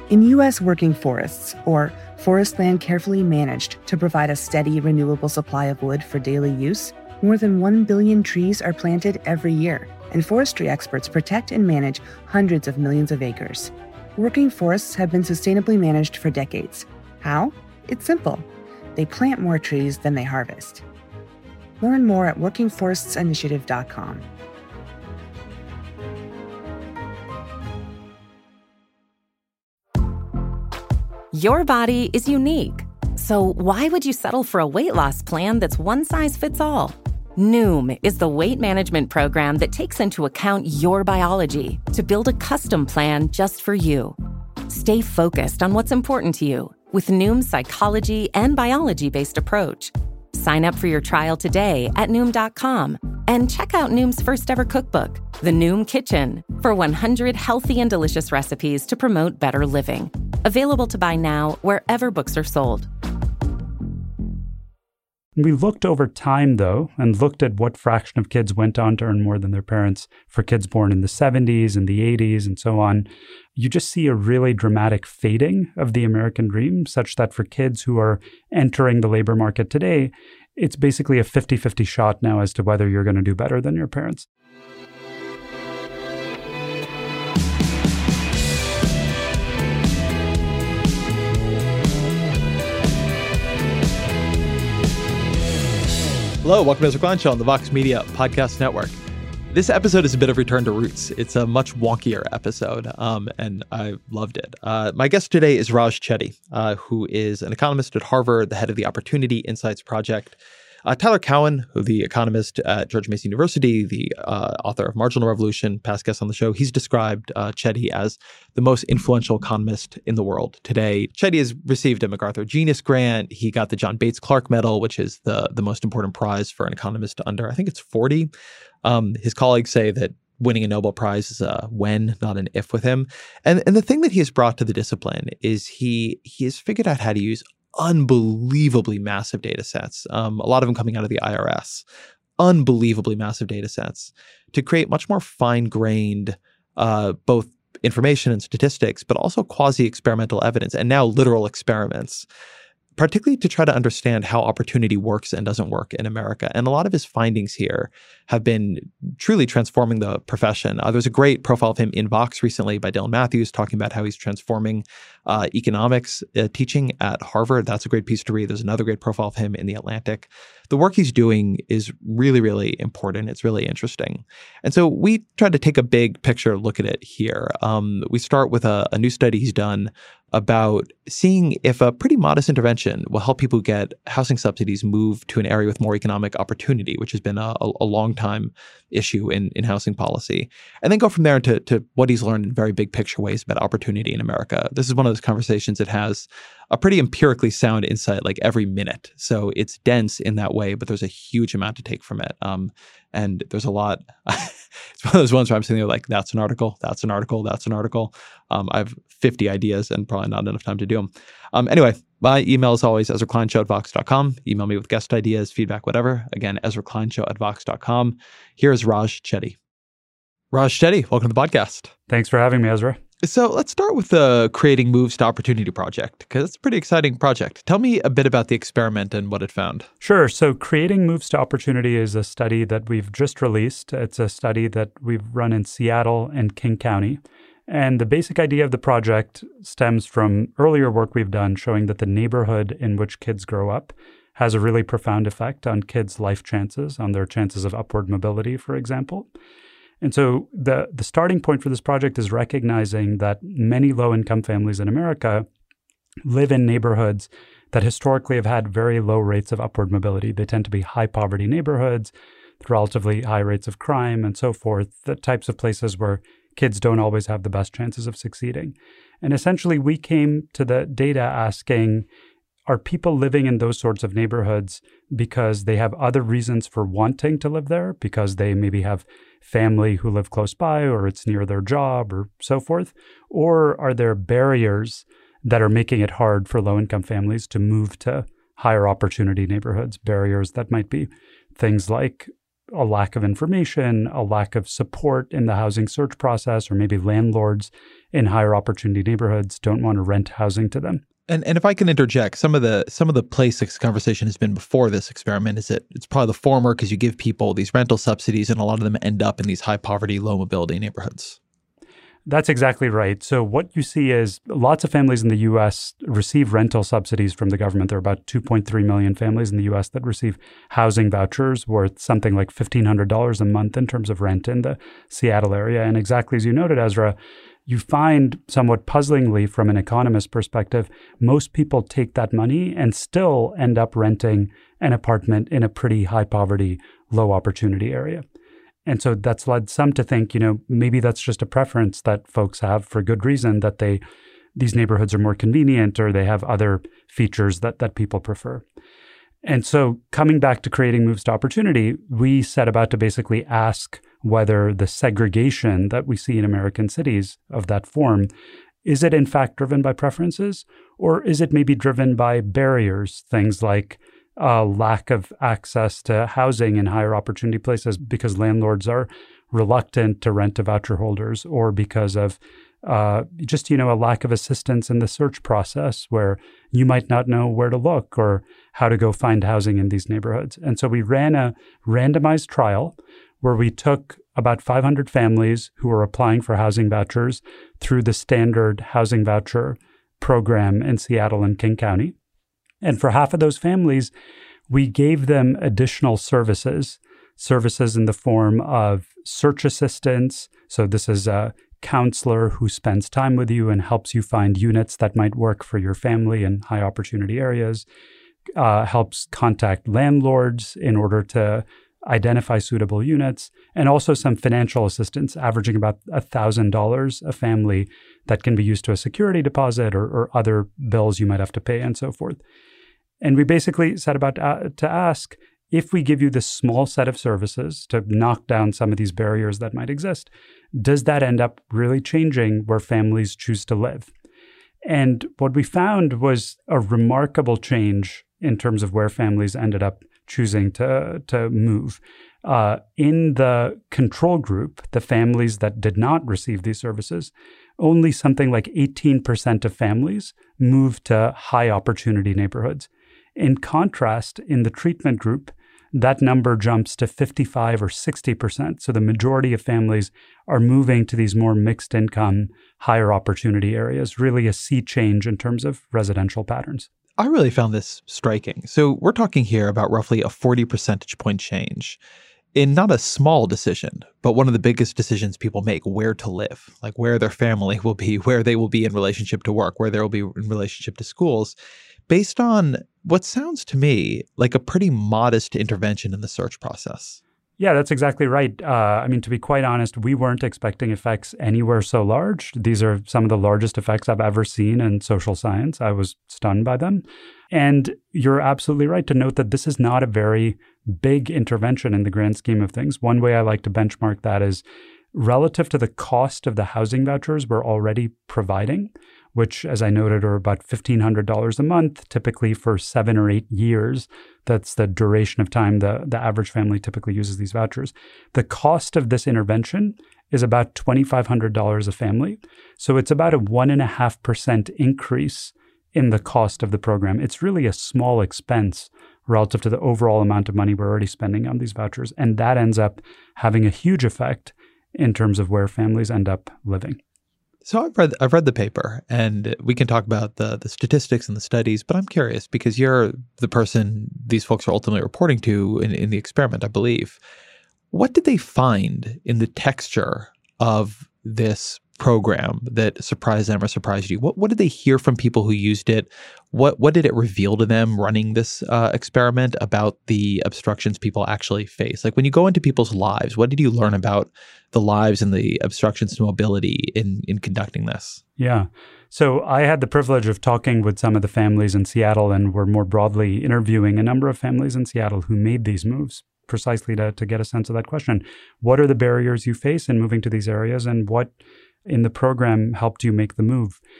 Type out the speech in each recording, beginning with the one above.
In U.S. working forests, or forest land carefully managed to provide a steady, renewable supply of wood for daily use, more than 1 billion trees are planted every year, and forestry experts protect and manage hundreds of millions of acres. Working forests have been sustainably managed for decades. How? It's simple. They plant more trees than they harvest. Learn more at workingforestsinitiative.com. Your body is unique. So why would you settle for a weight loss plan that's one size fits all? Noom is the weight management program that takes into account your biology to build a custom plan just for you. Stay focused on what's important to you with Noom's psychology and biology-based approach. Sign up for your trial today at Noom.com and check out Noom's first ever cookbook, The Noom Kitchen, for 100 healthy and delicious recipes to promote better living. Available to buy now wherever books are sold. We looked over time, though, and looked at what fraction of kids went on to earn more than their parents for kids born in the 70s and the 80s and so on. You just see a really dramatic fading of the American dream, such that for kids who are entering the labor market today, it's basically a 50-50 shot now as to whether you're going to do better than your parents. Hello, welcome to Ezra Klein Show on the Vox Media Podcast Network. This episode is a bit of return to roots. It's a much wonkier episode, and I loved it. My guest today is Raj Chetty, who is an economist at Harvard, the head of the Opportunity Insights Project. Tyler Cowen, who the economist at George Mason University, the author of Marginal Revolution, past guest on the show, he's described Chetty as the most influential economist in the world today. Chetty has received a MacArthur Genius Grant. He got the John Bates Clark Medal, which is the most important prize for an economist under, I think it's 40. His colleagues say that winning a Nobel Prize is a when, not an if with him. And the thing that he has brought to the discipline is he has figured out how to use unbelievably massive data sets, a lot of them coming out of the IRS, unbelievably massive data sets to create much more fine-grained both information and statistics, but also quasi-experimental evidence and now literal experiments, particularly to try to understand how opportunity works and doesn't work in America. And a lot of his findings here have been truly transforming the profession. There's a great profile of him in Vox recently by Dylan Matthews talking about how he's transforming economics teaching at Harvard. That's a great piece to read. There's another great profile of him in The Atlantic. The work he's doing is really, really important. It's really interesting. And so we tried to take a big picture look at it here. We start with a new study he's done about seeing if a pretty modest intervention will help people get housing subsidies move to an area with more economic opportunity, which has been a long time issue in housing policy. And then go from there to what he's learned in very big picture ways about opportunity in America. This is one of those conversations that has a pretty empirically sound insight like every minute. So it's dense in that way, but there's a huge amount to take from it. And there's a lot. It's one of those ones where I'm sitting there like, that's an article, that's an article, that's an article. I have 50 ideas and probably not enough time to do them. Anyway, my email is always EzraKleinShow@Vox.com. Email me with guest ideas, feedback, whatever. Again, EzraKleinShow@Vox.com. Here's Raj Chetty. Raj Chetty, welcome to the podcast. Thanks for having me, Ezra. So let's start with the Creating Moves to Opportunity project, because it's a pretty exciting project. Tell me a bit about the experiment and what it found. Sure. So Creating Moves to Opportunity is a study that we've just released. It's a study that we've run in Seattle and King County. And the basic idea of the project stems from earlier work we've done showing that the neighborhood in which kids grow up has a really profound effect on kids' life chances, on their chances of upward mobility, for example. And so the starting point for this project is recognizing that many low-income families in America live in neighborhoods that historically have had very low rates of upward mobility. They tend to be high-poverty neighborhoods, relatively high rates of crime and so forth, the types of places where kids don't always have the best chances of succeeding. And essentially, we came to the data asking, are people living in those sorts of neighborhoods because they have other reasons for wanting to live there, because they maybe have family who live close by or it's near their job or so forth? Or are there barriers that are making it hard for low-income families to move to higher opportunity neighborhoods, barriers that might be things like a lack of information, a lack of support in the housing search process, or maybe landlords in higher opportunity neighborhoods don't want to rent housing to them. And if I can interject, some of the place this conversation has been before this experiment is that it's probably the former because you give people these rental subsidies and a lot of them end up in these high poverty, low mobility neighborhoods. That's exactly right. So what you see is lots of families in the U.S. receive rental subsidies from the government. There are about 2.3 million families in the U.S. that receive housing vouchers worth something like $1,500 a month in terms of rent in the Seattle area. And exactly as you noted, Ezra, you find somewhat puzzlingly from an economist perspective, most people take that money and still end up renting an apartment in a pretty high poverty, low opportunity area. And so that's led some to think, maybe that's just a preference that folks have for good reason, that these neighborhoods are more convenient or they have other features that people prefer. And so coming back to creating moves to opportunity, we set about to basically ask whether the segregation that we see in American cities of that form, is it in fact driven by preferences, or is it maybe driven by barriers, things like lack of access to housing in higher opportunity places because landlords are reluctant to rent to voucher holders, or because of just a lack of assistance in the search process where you might not know where to look or how to go find housing in these neighborhoods. And so we ran a randomized trial where we took about 500 families who were applying for housing vouchers through the standard housing voucher program in Seattle and King County. And for half of those families, we gave them additional services in the form of search assistance. So this is a counselor who spends time with you and helps you find units that might work for your family in high opportunity areas, helps contact landlords in order to identify suitable units, and also some financial assistance, averaging about $1,000 a family that can be used to a security deposit or other bills you might have to pay and so forth. And we basically set about to ask, if we give you this small set of services to knock down some of these barriers that might exist, does that end up really changing where families choose to live? And what we found was a remarkable change in terms of where families ended up choosing to move. In the control group, the families that did not receive these services, only something like 18% of families moved to high opportunity neighborhoods. In contrast, in the treatment group, that number jumps to 55 or 60%. So the majority of families are moving to these more mixed income, higher opportunity areas, really a sea change in terms of residential patterns. I really found this striking. So we're talking here about roughly a 40 percentage point change in not a small decision, but one of the biggest decisions people make, where to live, like where their family will be, where they will be in relationship to work, where they will be in relationship to schools, based on what sounds to me like a pretty modest intervention in the search process. Yeah, that's exactly right. To be quite honest, we weren't expecting effects anywhere so large. These are some of the largest effects I've ever seen in social science. I was stunned by them. And you're absolutely right to note that this is not a very big intervention in the grand scheme of things. One way I like to benchmark that is relative to the cost of the housing vouchers we're already providing, which, as I noted, are about $1,500 a month, typically for 7 or 8 years. That's the duration of time the average family typically uses these vouchers. The cost of this intervention is about $2,500 a family. So it's about a 1.5% increase in the cost of the program. It's really a small expense relative to the overall amount of money we're already spending on these vouchers. And that ends up having a huge effect in terms of where families end up living. So I've read the paper, and we can talk about the statistics and the studies, but I'm curious because you're the person these folks are ultimately reporting to in the experiment, I believe. What did they find in the texture of this program that surprised them or surprised you? What did they hear from people who used it? What did it reveal to them running this experiment about the obstructions people actually face? Like when you go into people's lives, what did you learn about the lives and the obstructions to mobility in conducting this? Yeah. So I had the privilege of talking with some of the families in Seattle, and we're more broadly interviewing a number of families in Seattle who made these moves precisely to get a sense of that question. What are the barriers you face in moving to these areas, and what in the program helped you make the move?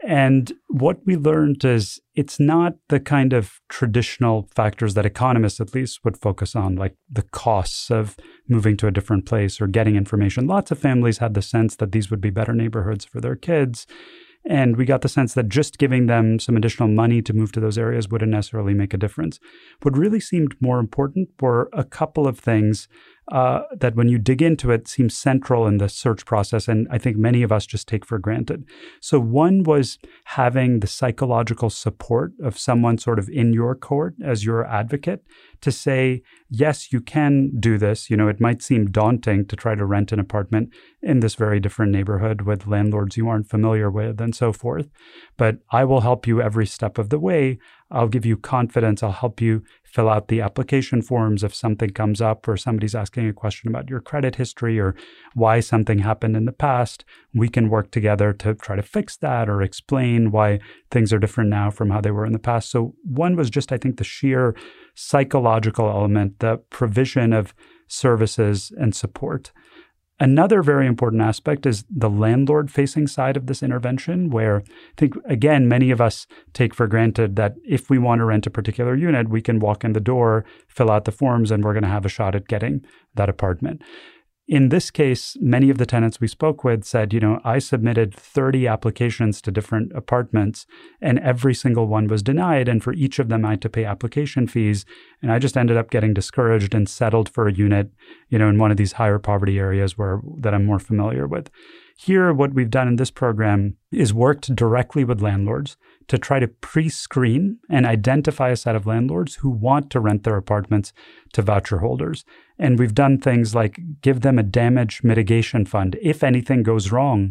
And what we learned is it's not the kind of traditional factors that economists at least would focus on, like the costs of moving to a different place or getting information. Lots of families had the sense that these would be better neighborhoods for their kids. And we got the sense that just giving them some additional money to move to those areas wouldn't necessarily make a difference. What really seemed more important were a couple of things that when you dig into it seems central in the search process, and I think many of us just take for granted. So one was having the psychological support of someone sort of in your court as your advocate to say, yes, you can do this. You know, it might seem daunting to try to rent an apartment in this very different neighborhood with landlords you aren't familiar with and so forth, but I will help you every step of the way. I'll give you confidence. I'll help you fill out the application forms if something comes up or somebody's asking a question about your credit history or why something happened in the past. We can work together to try to fix that or explain why things are different now from how they were in the past. So one was just, I think, the sheer psychological element, the provision of services and support. Another very important aspect is the landlord-facing side of this intervention, where I think, again, many of us take for granted that if we want to rent a particular unit, we can walk in the door, fill out the forms, and we're going to have a shot at getting that apartment. In this case, many of the tenants we spoke with said, I submitted 30 applications to different apartments and every single one was denied. And for each of them, I had to pay application fees. And I just ended up getting discouraged and settled for a unit, in one of these higher poverty areas that I'm more familiar with. Here, what we've done in this program is worked directly with landlords to try to pre-screen and identify a set of landlords who want to rent their apartments to voucher holders. And we've done things like give them a damage mitigation fund. If anything goes wrong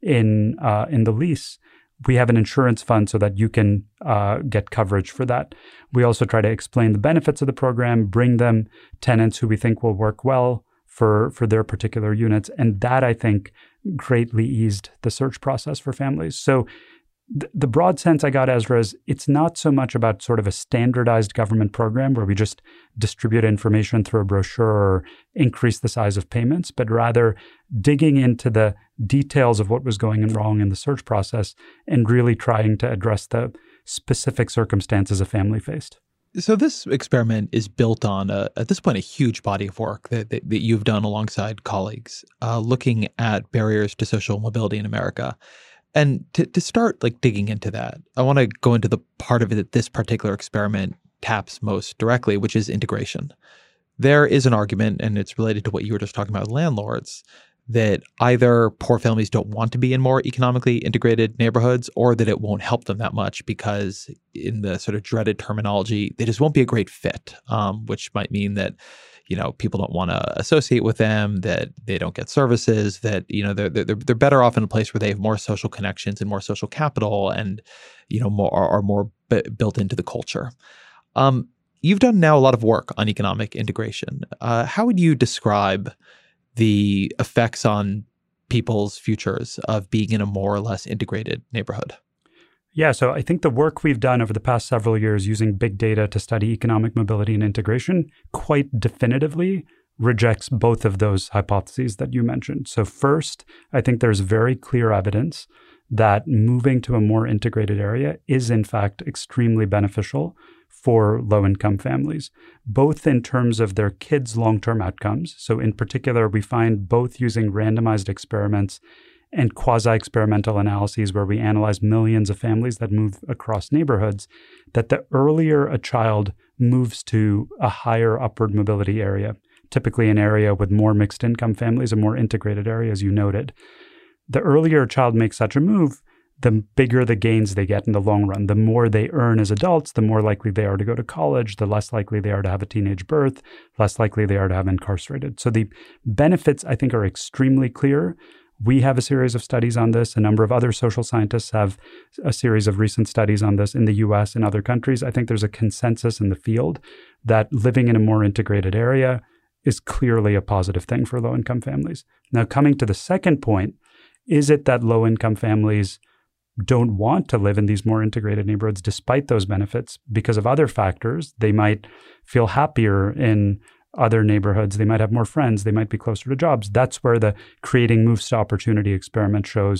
in the lease, we have an insurance fund so that you can get coverage for that. We also try to explain the benefits of the program, bring them tenants who we think will work well for their particular units. And that, I think, greatly eased the search process for families. So the broad sense I got, Ezra, is it's not so much about sort of a standardized government program where we just distribute information through a brochure or increase the size of payments, but rather digging into the details of what was going wrong in the search process and really trying to address the specific circumstances a family faced. So this experiment is built on, at this point, a huge body of work that you've done alongside colleagues, looking at barriers to social mobility in America. And to start digging into that, I want to go into the part of it that this particular experiment taps most directly, which is integration. There is an argument, and it's related to what you were just talking about with landlords, that either poor families don't want to be in more economically integrated neighborhoods or that it won't help them that much because in the sort of dreaded terminology, they just won't be a great fit, which might mean that, people don't want to associate with them, that they don't get services, that, they're better off in a place where they have more social connections and more social capital and, are more built into the culture. You've done now a lot of work on economic integration. How would you describe the effects on people's futures of being in a more or less integrated neighborhood? Yeah, so I think the work we've done over the past several years using big data to study economic mobility and integration quite definitively rejects both of those hypotheses that you mentioned. So first, I think there's very clear evidence that moving to a more integrated area is in fact extremely beneficial for low-income families, both in terms of their kids' long-term outcomes. So in particular, we find both using randomized experiments and quasi-experimental analyses where we analyze millions of families that move across neighborhoods, that the earlier a child moves to a higher upward mobility area, typically an area with more mixed income families, a more integrated area, as you noted, the earlier a child makes such a move, the bigger the gains they get in the long run. The more they earn as adults, the more likely they are to go to college, the less likely they are to have a teenage birth, less likely they are to have incarcerated. So the benefits, I think, are extremely clear. We have a series of studies on this. A number of other social scientists have a series of recent studies on this in the US and other countries. I think there's a consensus in the field that living in a more integrated area is clearly a positive thing for low-income families. Now, coming to the second point, is it that low-income families don't want to live in these more integrated neighborhoods despite those benefits because of other factors? They might feel happier in other neighborhoods. They might have more friends. They might be closer to jobs. That's where the Creating Moves to Opportunity experiment shows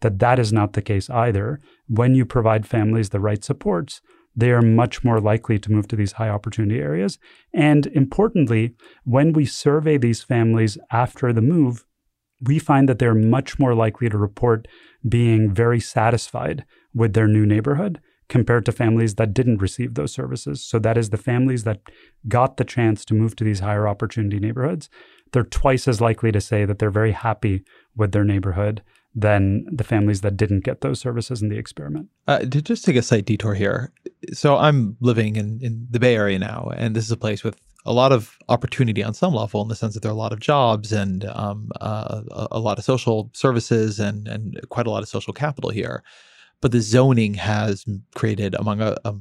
that is not the case either. When you provide families the right supports, they are much more likely to move to these high opportunity areas. And importantly, when we survey these families after the move, we find that they're much more likely to report being very satisfied with their new neighborhood compared to families that didn't receive those services. So that is the families that got the chance to move to these higher opportunity neighborhoods. They're twice as likely to say that they're very happy with their neighborhood than the families that didn't get those services in the experiment. To just take a slight detour here. So I'm living in the Bay Area now, and this is a place with a lot of opportunity on some level in the sense that there are a lot of jobs and a lot of social services and quite a lot of social capital here. But the zoning has created, among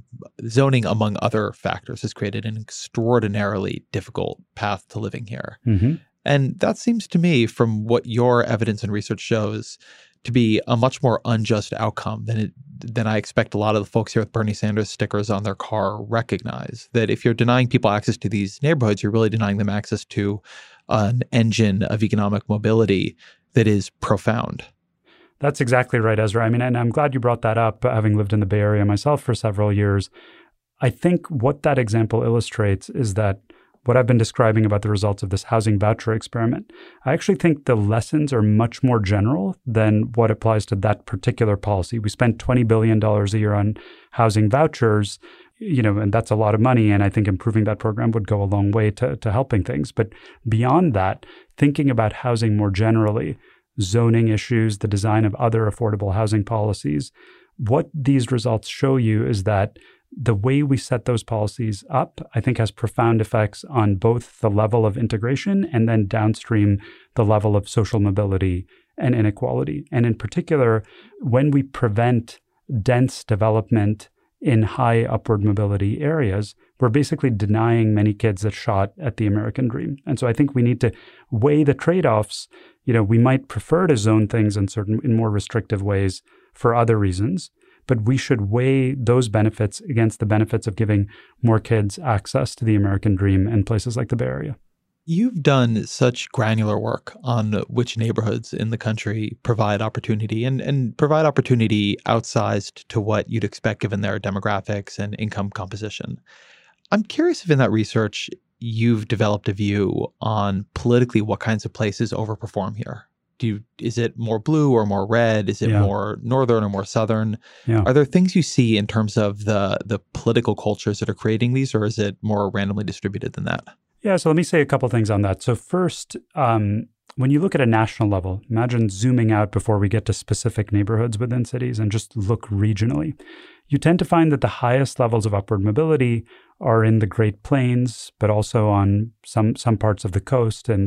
other factors, has created an extraordinarily difficult path to living here. Mm-hmm. And that seems to me, from what your evidence and research shows, to be a much more unjust outcome than I expect a lot of the folks here with Bernie Sanders stickers on their car recognize. That if you're denying people access to these neighborhoods, you're really denying them access to an engine of economic mobility that is profound. That's exactly right, Ezra. I mean, and I'm glad you brought that up, having lived in the Bay Area myself for several years. I think what that example illustrates is that what I've been describing about the results of this housing voucher experiment, I actually think the lessons are much more general than what applies to that particular policy. We spent $20 billion a year on housing vouchers, and that's a lot of money. And I think improving that program would go a long way to helping things. But beyond that, thinking about housing more generally, zoning issues, the design of other affordable housing policies, what these results show you is that the way we set those policies up, I think, has profound effects on both the level of integration and then downstream the level of social mobility and inequality. And in particular, when we prevent dense development in high upward mobility areas, we're basically denying many kids a shot at the American dream. And so I think we need to weigh the trade-offs. We might prefer to zone things in more restrictive ways for other reasons, but we should weigh those benefits against the benefits of giving more kids access to the American dream in places like the Bay Area. You've done such granular work on which neighborhoods in the country provide opportunity and provide opportunity outsized to what you'd expect given their demographics and income composition. I'm curious if in that research you've developed a view on politically what kinds of places overperform here. Is it more blue or more red? Is it more northern or more southern? Yeah. Are there things you see in terms of the political cultures that are creating these, or is it more randomly distributed than that? Yeah, so let me say a couple things on that. So first, when you look at a national level, imagine zooming out before we get to specific neighborhoods within cities and just look regionally. You tend to find that the highest levels of upward mobility are in the Great Plains, but also on some parts of the coast and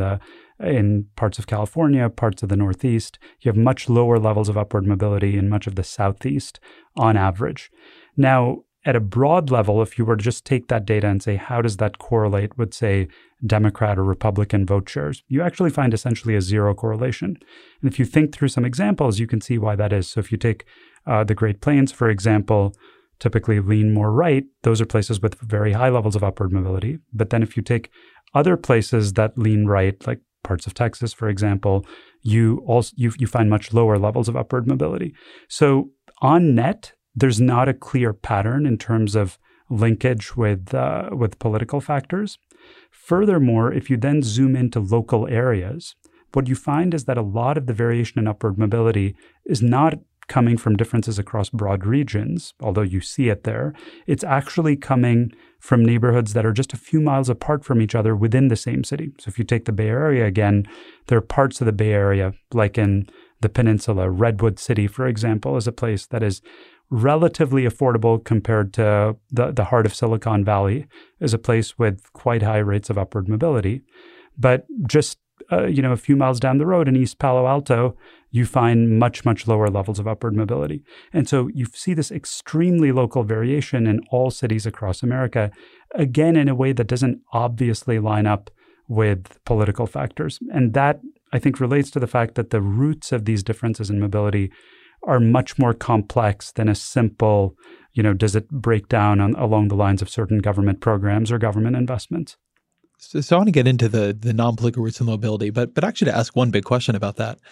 in parts of California, parts of the Northeast. You have much lower levels of upward mobility in much of the Southeast on average. Now, at a broad level, if you were to just take that data and say, how does that correlate with, say, Democrat or Republican vote shares, you actually find essentially a zero correlation. And if you think through some examples, you can see why that is. So if you take the Great Plains, for example, typically lean more right. Those are places with very high levels of upward mobility. But then if you take other places that lean right, like parts of Texas, for example, you find much lower levels of upward mobility. So on net, there's not a clear pattern in terms of linkage with political factors. Furthermore, if you then zoom into local areas, what you find is that a lot of the variation in upward mobility is not coming from differences across broad regions, although you see it there. It's actually coming from neighborhoods that are just a few miles apart from each other within the same city. So if you take the Bay Area again, there are parts of the Bay Area, like in the peninsula, Redwood City, for example, is a place that is relatively affordable compared to the heart of Silicon Valley, is a place with quite high rates of upward mobility. But just a few miles down the road in East Palo Alto, you find much, much lower levels of upward mobility. And so you see this extremely local variation in all cities across America, again, in a way that doesn't obviously line up with political factors. And that, I think, relates to the fact that the roots of these differences in mobility are much more complex than a simple, does it break down along the lines of certain government programs or government investments? So I want to get into the non-political roots of mobility, but actually to ask one big question about that.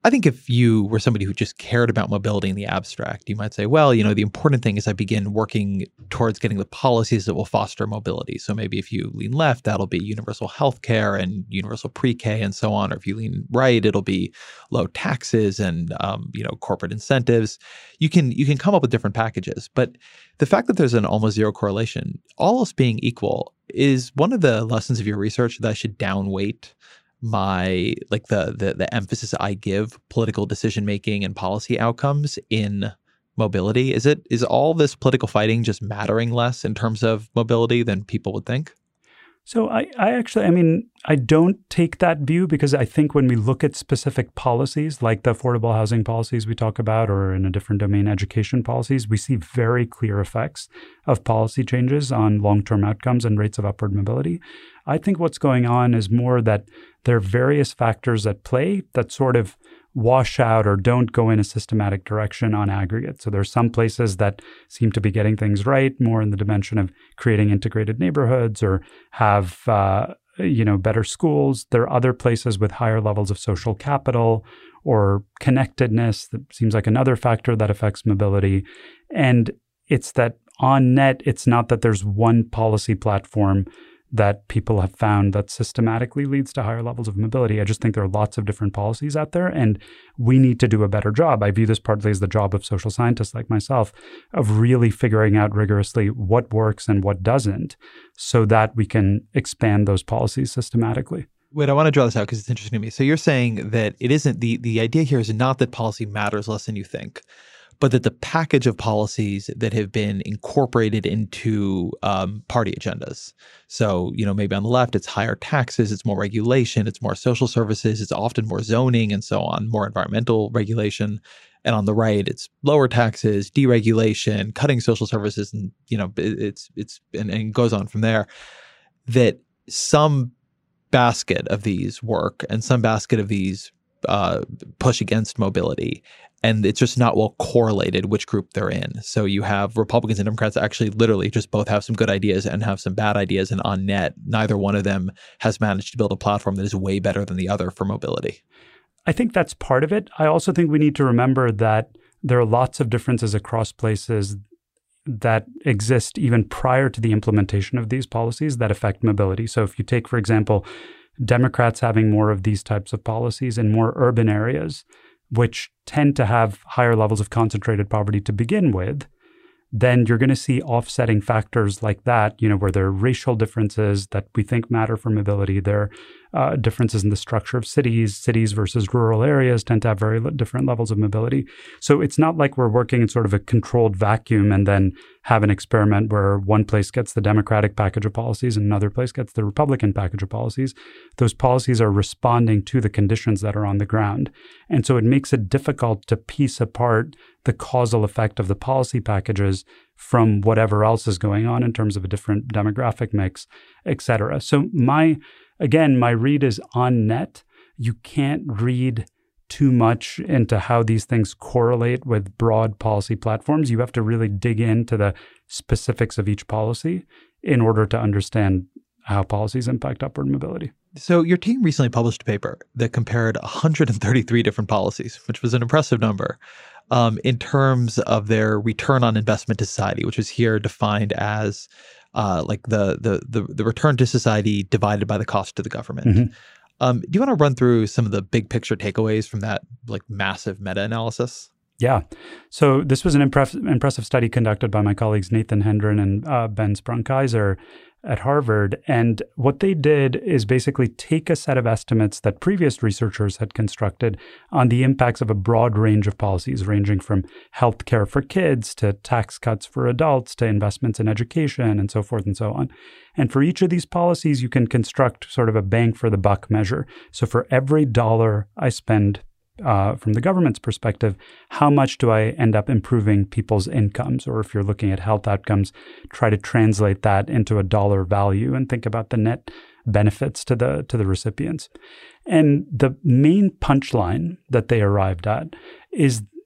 I think if you were somebody who just cared about mobility in the abstract, you might say, well, the important thing is I begin working towards getting the policies that will foster mobility. So maybe if you lean left, that'll be universal health care and universal pre-K and so on. Or if you lean right, it'll be low taxes and, corporate incentives. You can come up with different packages. But the fact that there's an almost zero correlation, all else being equal, is one of the lessons of your research that I should downweight my the emphasis I give political decision making and policy outcomes in mobility? Is all this political fighting just mattering less in terms of mobility than people would think? So I don't take that view, because I think when we look at specific policies like the affordable housing policies we talk about, or in a different domain, education policies, we see very clear effects of policy changes on long-term outcomes and rates of upward mobility. I think what's going on is more that there are various factors at play that sort of wash out or don't go in a systematic direction on aggregate. So there's some places that seem to be getting things right, more in the dimension of creating integrated neighborhoods or have better schools. There are other places with higher levels of social capital or connectedness that seems like another factor that affects mobility. And it's that on net, it's not that there's one policy platform that people have found that systematically leads to higher levels of mobility. I just think there are lots of different policies out there, and we need to do a better job. I view this partly as the job of social scientists like myself, of really figuring out rigorously what works and what doesn't, so that we can expand those policies systematically. Wait, I want to draw this out because it's interesting to me. So you're saying that it isn't, the idea here is not that policy matters less than you think, but that the package of policies that have been incorporated into party agendas. So, maybe on the left, it's higher taxes, it's more regulation, it's more social services, it's often more zoning and so on, more environmental regulation. And on the right, it's lower taxes, deregulation, cutting social services, and it goes on from there. That some basket of these work and some basket of these push against mobility. And it's just not well correlated which group they're in. So you have Republicans and Democrats actually literally just both have some good ideas and have some bad ideas. And on net, neither one of them has managed to build a platform that is way better than the other for mobility. I think that's part of it. I also think we need to remember that there are lots of differences across places that exist even prior to the implementation of these policies that affect mobility. So if you take, for example, Democrats having more of these types of policies in more urban areas, which tend to have higher levels of concentrated poverty to begin with, then you're going to see offsetting factors like that, where there are racial differences that we think matter for mobility. There are differences in the structure of cities. Cities versus rural areas tend to have very different levels of mobility. So it's not like we're working in sort of a controlled vacuum and then have an experiment where one place gets the Democratic package of policies and another place gets the Republican package of policies. Those policies are responding to the conditions that are on the ground. And so it makes it difficult to piece apart the causal effect of the policy packages from whatever else is going on in terms of a different demographic mix, et cetera. So my read is on net. You can't read too much into how these things correlate with broad policy platforms. You have to really dig into the specifics of each policy in order to understand how policies impact upward mobility. So your team recently published a paper that compared 133 different policies, which was an impressive number, in terms of their return on investment to society, which is here defined as the return to society divided by the cost to the government. Mm-hmm. Do you want to run through some of the big picture takeaways from that massive meta-analysis? Yeah. So this was an impressive study conducted by my colleagues Nathan Hendren and Ben Sprung-Kaiser at Harvard. And what they did is basically take a set of estimates that previous researchers had constructed on the impacts of a broad range of policies, ranging from healthcare for kids to tax cuts for adults to investments in education and so forth and so on. And for each of these policies, you can construct sort of a bang for the buck measure. So for every dollar I spend from the government's perspective, how much do I end up improving people's incomes? Or if you're looking at health outcomes, try to translate that into a dollar value and think about the net benefits to the recipients. And the main punchline that they arrived at is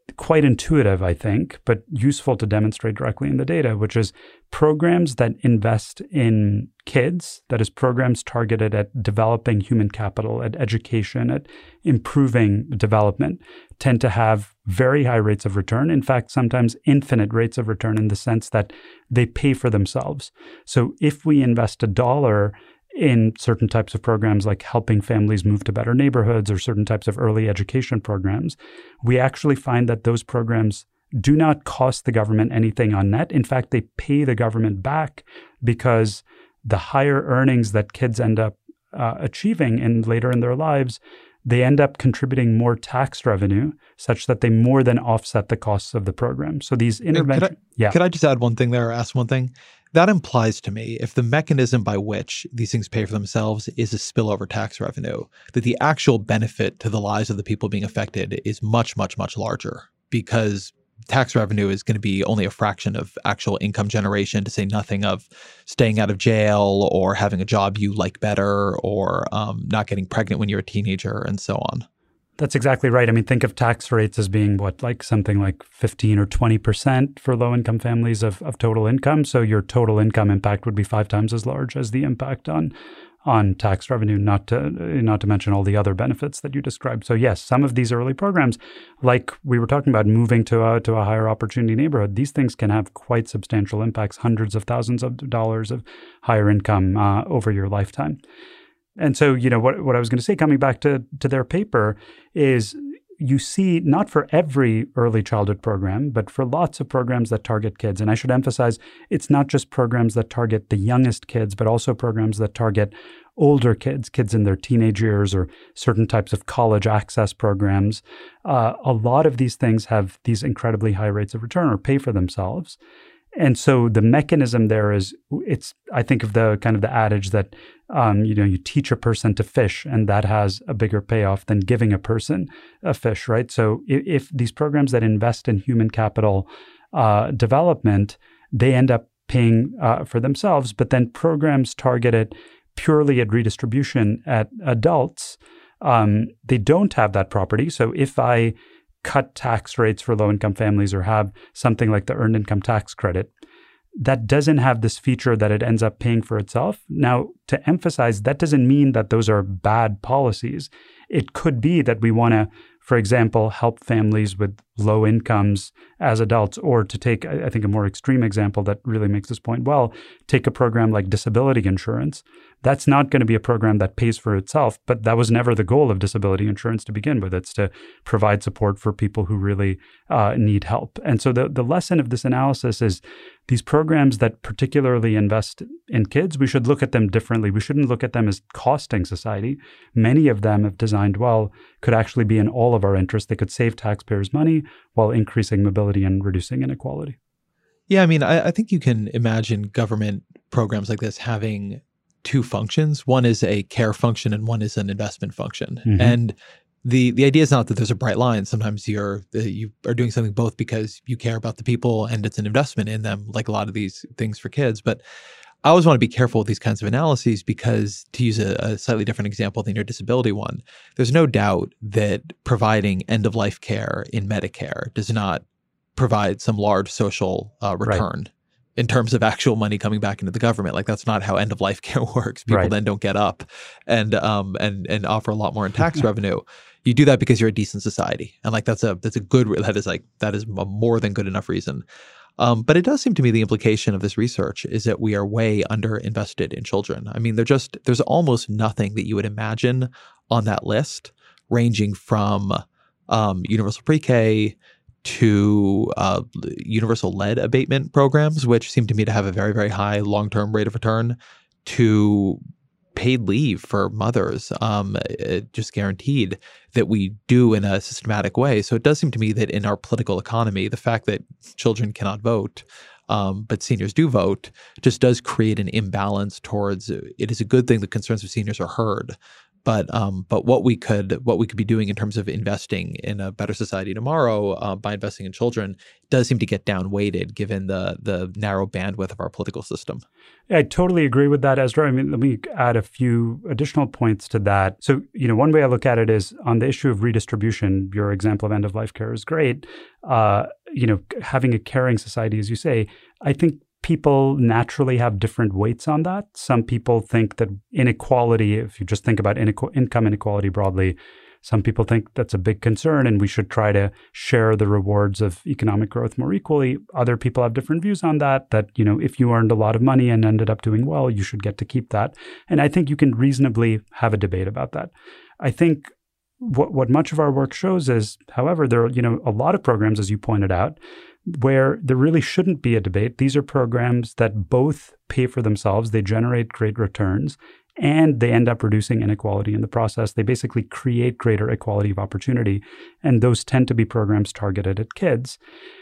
quite intuitive, I think, but useful to demonstrate directly in the data, which is programs that invest in kids, that is programs targeted at developing human capital, at education, at improving development, tend to have very high rates of return. In fact, sometimes infinite rates of return in the sense that they pay for themselves. So if we invest $1 in certain types of programs like helping families move to better neighborhoods or certain types of early education programs, we actually find that those programs do not cost the government anything on net. In fact, they pay the government back because the higher earnings that kids end up achieving later in their lives, they end up contributing more tax revenue such that they more than offset the costs of the program. So these interventions... Could I just add one thing there or ask one thing? That implies to me, if the mechanism by which these things pay for themselves is a spillover tax revenue, that the actual benefit to the lives of the people being affected is much, much, much larger, because tax revenue is going to be only a fraction of actual income generation, to say nothing of staying out of jail or having a job you like better or not getting pregnant when you're a teenager and so on. That's exactly right. I mean, think of tax rates as being something like 15 or 20% for low-income families of total income. So your total income impact would be 5 times as large as the impact on tax revenue, not to mention all the other benefits that you described. So yes, some of these early programs, like we were talking about moving to a higher opportunity neighborhood, these things can have quite substantial impacts, hundreds of thousands of dollars of higher income over your lifetime. And so, what I was going to say, coming back to their paper, is you see not for every early childhood program, but for lots of programs that target kids. And I should emphasize, it's not just programs that target the youngest kids, but also programs that target older kids in their teenage years or certain types of college access programs. A lot of these things have these incredibly high rates of return or pay for themselves. And so the mechanism there is, I think of the kind of the adage that, you teach a person to fish and that has a bigger payoff than giving a person a fish, right? So if these programs that invest in human capital development, they end up paying for themselves, but then programs targeted purely at redistribution at adults, they don't have that property. So if I cut tax rates for low-income families or have something like the earned income tax credit, that doesn't have this feature that it ends up paying for itself. Now, to emphasize, that doesn't mean that those are bad policies. It could be that we want to, for example, help families with low incomes as adults, or to take, I think, a more extreme example that really makes this point well, take a program like disability insurance. That's not going to be a program that pays for itself, but that was never the goal of disability insurance to begin with. It's to provide support for people who really need help. And so the lesson of this analysis is these programs that particularly invest in kids, we should look at them differently. We shouldn't look at them as costing society. Many of them, if designed well, could actually be in all of our interest. They could save taxpayers money while increasing mobility and reducing inequality. Yeah, I mean, I think you can imagine government programs like this having two functions. One is a care function and one is an investment function. Mm-hmm. And the idea is not that there's a bright line. Sometimes you are doing something both because you care about the people and it's an investment in them, like a lot of these things for kids. But I always want to be careful with these kinds of analyses because, to use a slightly different example than your disability one, there's no doubt that providing end-of-life care in Medicare does not provide some large social return. Right. In terms of actual money coming back into the government. Like, that's not how end-of-life care works. People then don't get up and offer a lot more in tax revenue. You do that because you're a decent society. And like, that is a more than good enough reason. But it does seem to me the implication of this research is that we are way underinvested in children. I mean, there's almost nothing that you would imagine on that list, ranging from universal pre-K to universal lead abatement programs, which seem to me to have a very, very high long-term rate of return, to paid leave for mothers, just guaranteed, that we do in a systematic way. So it does seem to me that in our political economy, the fact that children cannot vote, but seniors do vote, just does create an imbalance towards, it is a good thing the concerns of seniors are heard, But what we could be doing in terms of investing in a better society tomorrow by investing in children does seem to get down-weighted given the narrow bandwidth of our political system. I totally agree with that, Ezra. I mean, let me add a few additional points to that. So, one way I look at it is on the issue of redistribution. Your example of end-of-life care is great. Having a caring society, as you say, I think people naturally have different weights on that. Some people think that inequality, if you just think about income inequality broadly, some people think that's a big concern and we should try to share the rewards of economic growth more equally. Other people have different views on that, if you earned a lot of money and ended up doing well, you should get to keep that. And I think you can reasonably have a debate about that. I think what much of our work shows is, however, there are, a lot of programs, as you pointed out, where there really shouldn't be a debate. These are programs that both pay for themselves, they generate great returns, and they end up reducing inequality in the process. They basically create greater equality of opportunity, and those tend to be programs targeted at kids.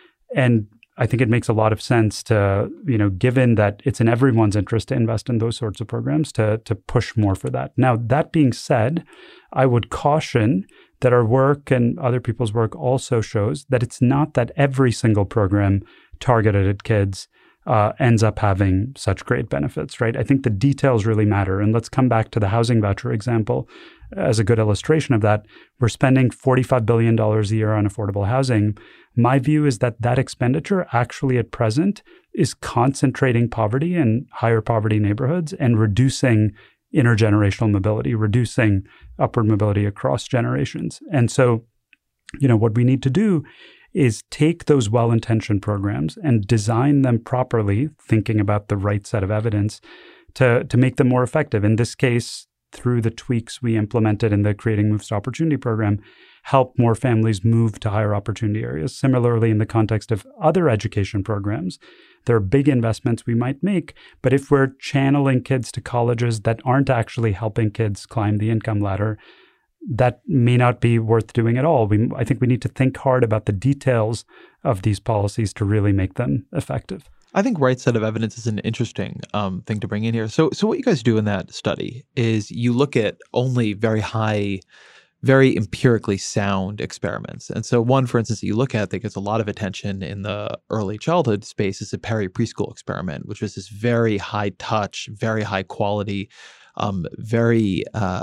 And I think it makes a lot of sense to, given that it's in everyone's interest to invest in those sorts of programs, to push more for that. Now, that being said, I would caution that our work and other people's work also shows that it's not that every single program targeted at kids ends up having such great benefits, right? I think the details really matter. And let's come back to the housing voucher example as a good illustration of that. We're spending $45 billion a year on affordable housing. My view is that expenditure actually at present is concentrating poverty in higher poverty neighborhoods and reducing intergenerational mobility, reducing upward mobility across generations. And so, what we need to do is take those well-intentioned programs and design them properly, thinking about the right set of evidence to make them more effective. In this case, through the tweaks we implemented in the Creating Moves to Opportunity program, help more families move to higher opportunity areas. Similarly, in the context of other education programs, there are big investments we might make, but if we're channeling kids to colleges that aren't actually helping kids climb the income ladder, that may not be worth doing at all. I think we need to think hard about the details of these policies to really make them effective. I think right set of evidence is an interesting thing to bring in here. So what you guys do in that study is you look at only very empirically sound experiments. And so one, for instance, that you look at that gets a lot of attention in the early childhood space is the Perry preschool experiment, which was this very high touch, very high quality, very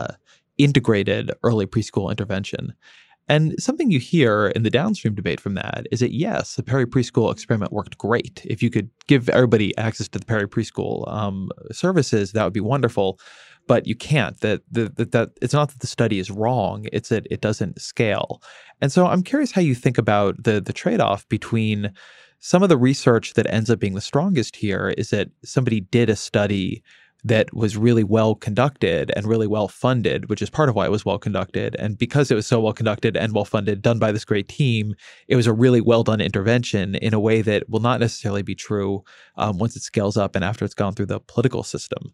integrated early preschool intervention. And something you hear in the downstream debate from that is that, yes, the Perry preschool experiment worked great. If you could give everybody access to the Perry preschool services, that would be wonderful. But you can't. That it's not that the study is wrong. It's that it doesn't scale. And so I'm curious how you think about the trade-off between some of the research that ends up being the strongest here is that somebody did a study that was really well conducted and really well funded, which is part of why it was well conducted. And because it was so well conducted and well funded, done by this great team, it was a really well done intervention in a way that will not necessarily be true once it scales up and after it's gone through the political system.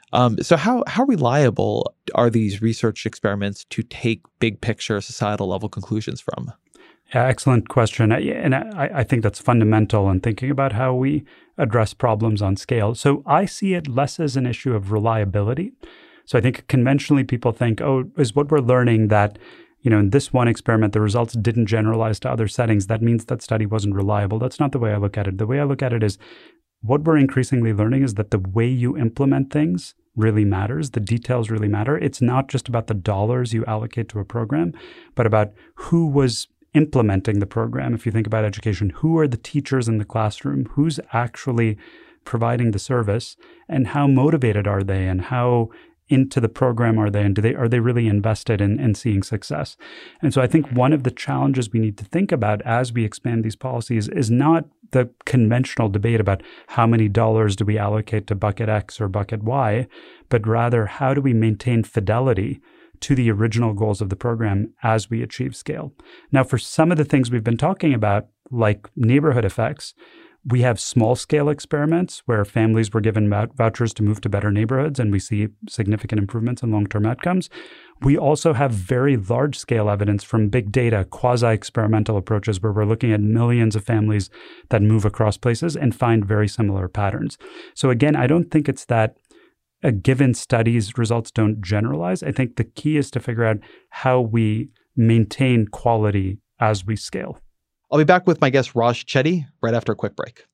So how reliable are these research experiments to take big picture societal level conclusions from? Yeah, excellent question. And I think that's fundamental in thinking about how we address problems on scale. So I see it less as an issue of reliability. So I think conventionally people think, is what we're learning that, in this one experiment, the results didn't generalize to other settings. That means that study wasn't reliable. That's not the way I look at it. The way I look at it is what we're increasingly learning is that the way you implement things really matters. The details really matter. It's not just about the dollars you allocate to a program, but about who was implementing the program. If you think about education, who are the teachers in the classroom? Who's actually providing the service? And how motivated are they? And how into the program are they? And are they really invested in seeing success? And so I think one of the challenges we need to think about as we expand these policies is not the conventional debate about how many dollars do we allocate to bucket X or bucket Y, but rather how do we maintain fidelity to the original goals of the program as we achieve scale. Now, for some of the things we've been talking about, like neighborhood effects, we have small-scale experiments where families were given vouchers to move to better neighborhoods, and we see significant improvements in long-term outcomes. We also have very large-scale evidence from big data, quasi-experimental approaches where we're looking at millions of families that move across places and find very similar patterns. So again, I don't think it's that a given study's results don't generalize. I think the key is to figure out how we maintain quality as we scale. I'll be back with my guest Raj Chetty right after a quick break.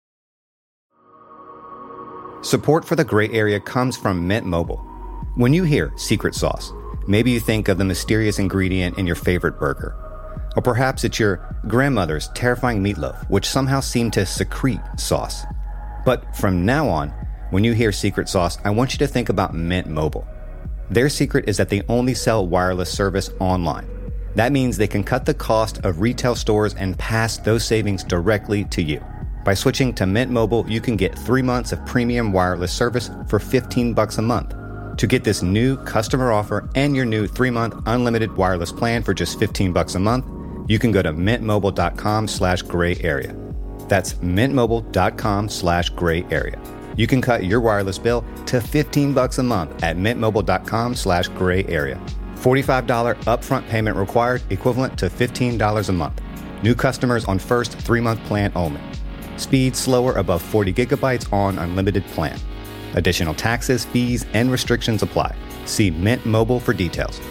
Support for the Gray Area comes from Mint Mobile. When you hear secret sauce, maybe you think of the mysterious ingredient in your favorite burger. Or perhaps it's your grandmother's terrifying meatloaf, which somehow seemed to secrete sauce. But from now on, when you hear secret sauce, I want you to think about Mint Mobile. Their secret is that they only sell wireless service online. That means they can cut the cost of retail stores and pass those savings directly to you. By switching to Mint Mobile, you can get 3 months of premium wireless service for $15 a month. To get this new customer offer and your new 3-month unlimited wireless plan for just $15 a month, you can go to mintmobile.com/grayarea. That's mintmobile.com/grayarea. You can cut your wireless bill to $15 a month at mintmobile.com/grayarea. $45 upfront payment required, equivalent to $15 a month. New customers on first 3-month plan only. Speed slower above 40 gigabytes on unlimited plan. Additional taxes, fees, and restrictions apply. See Mint Mobile for details.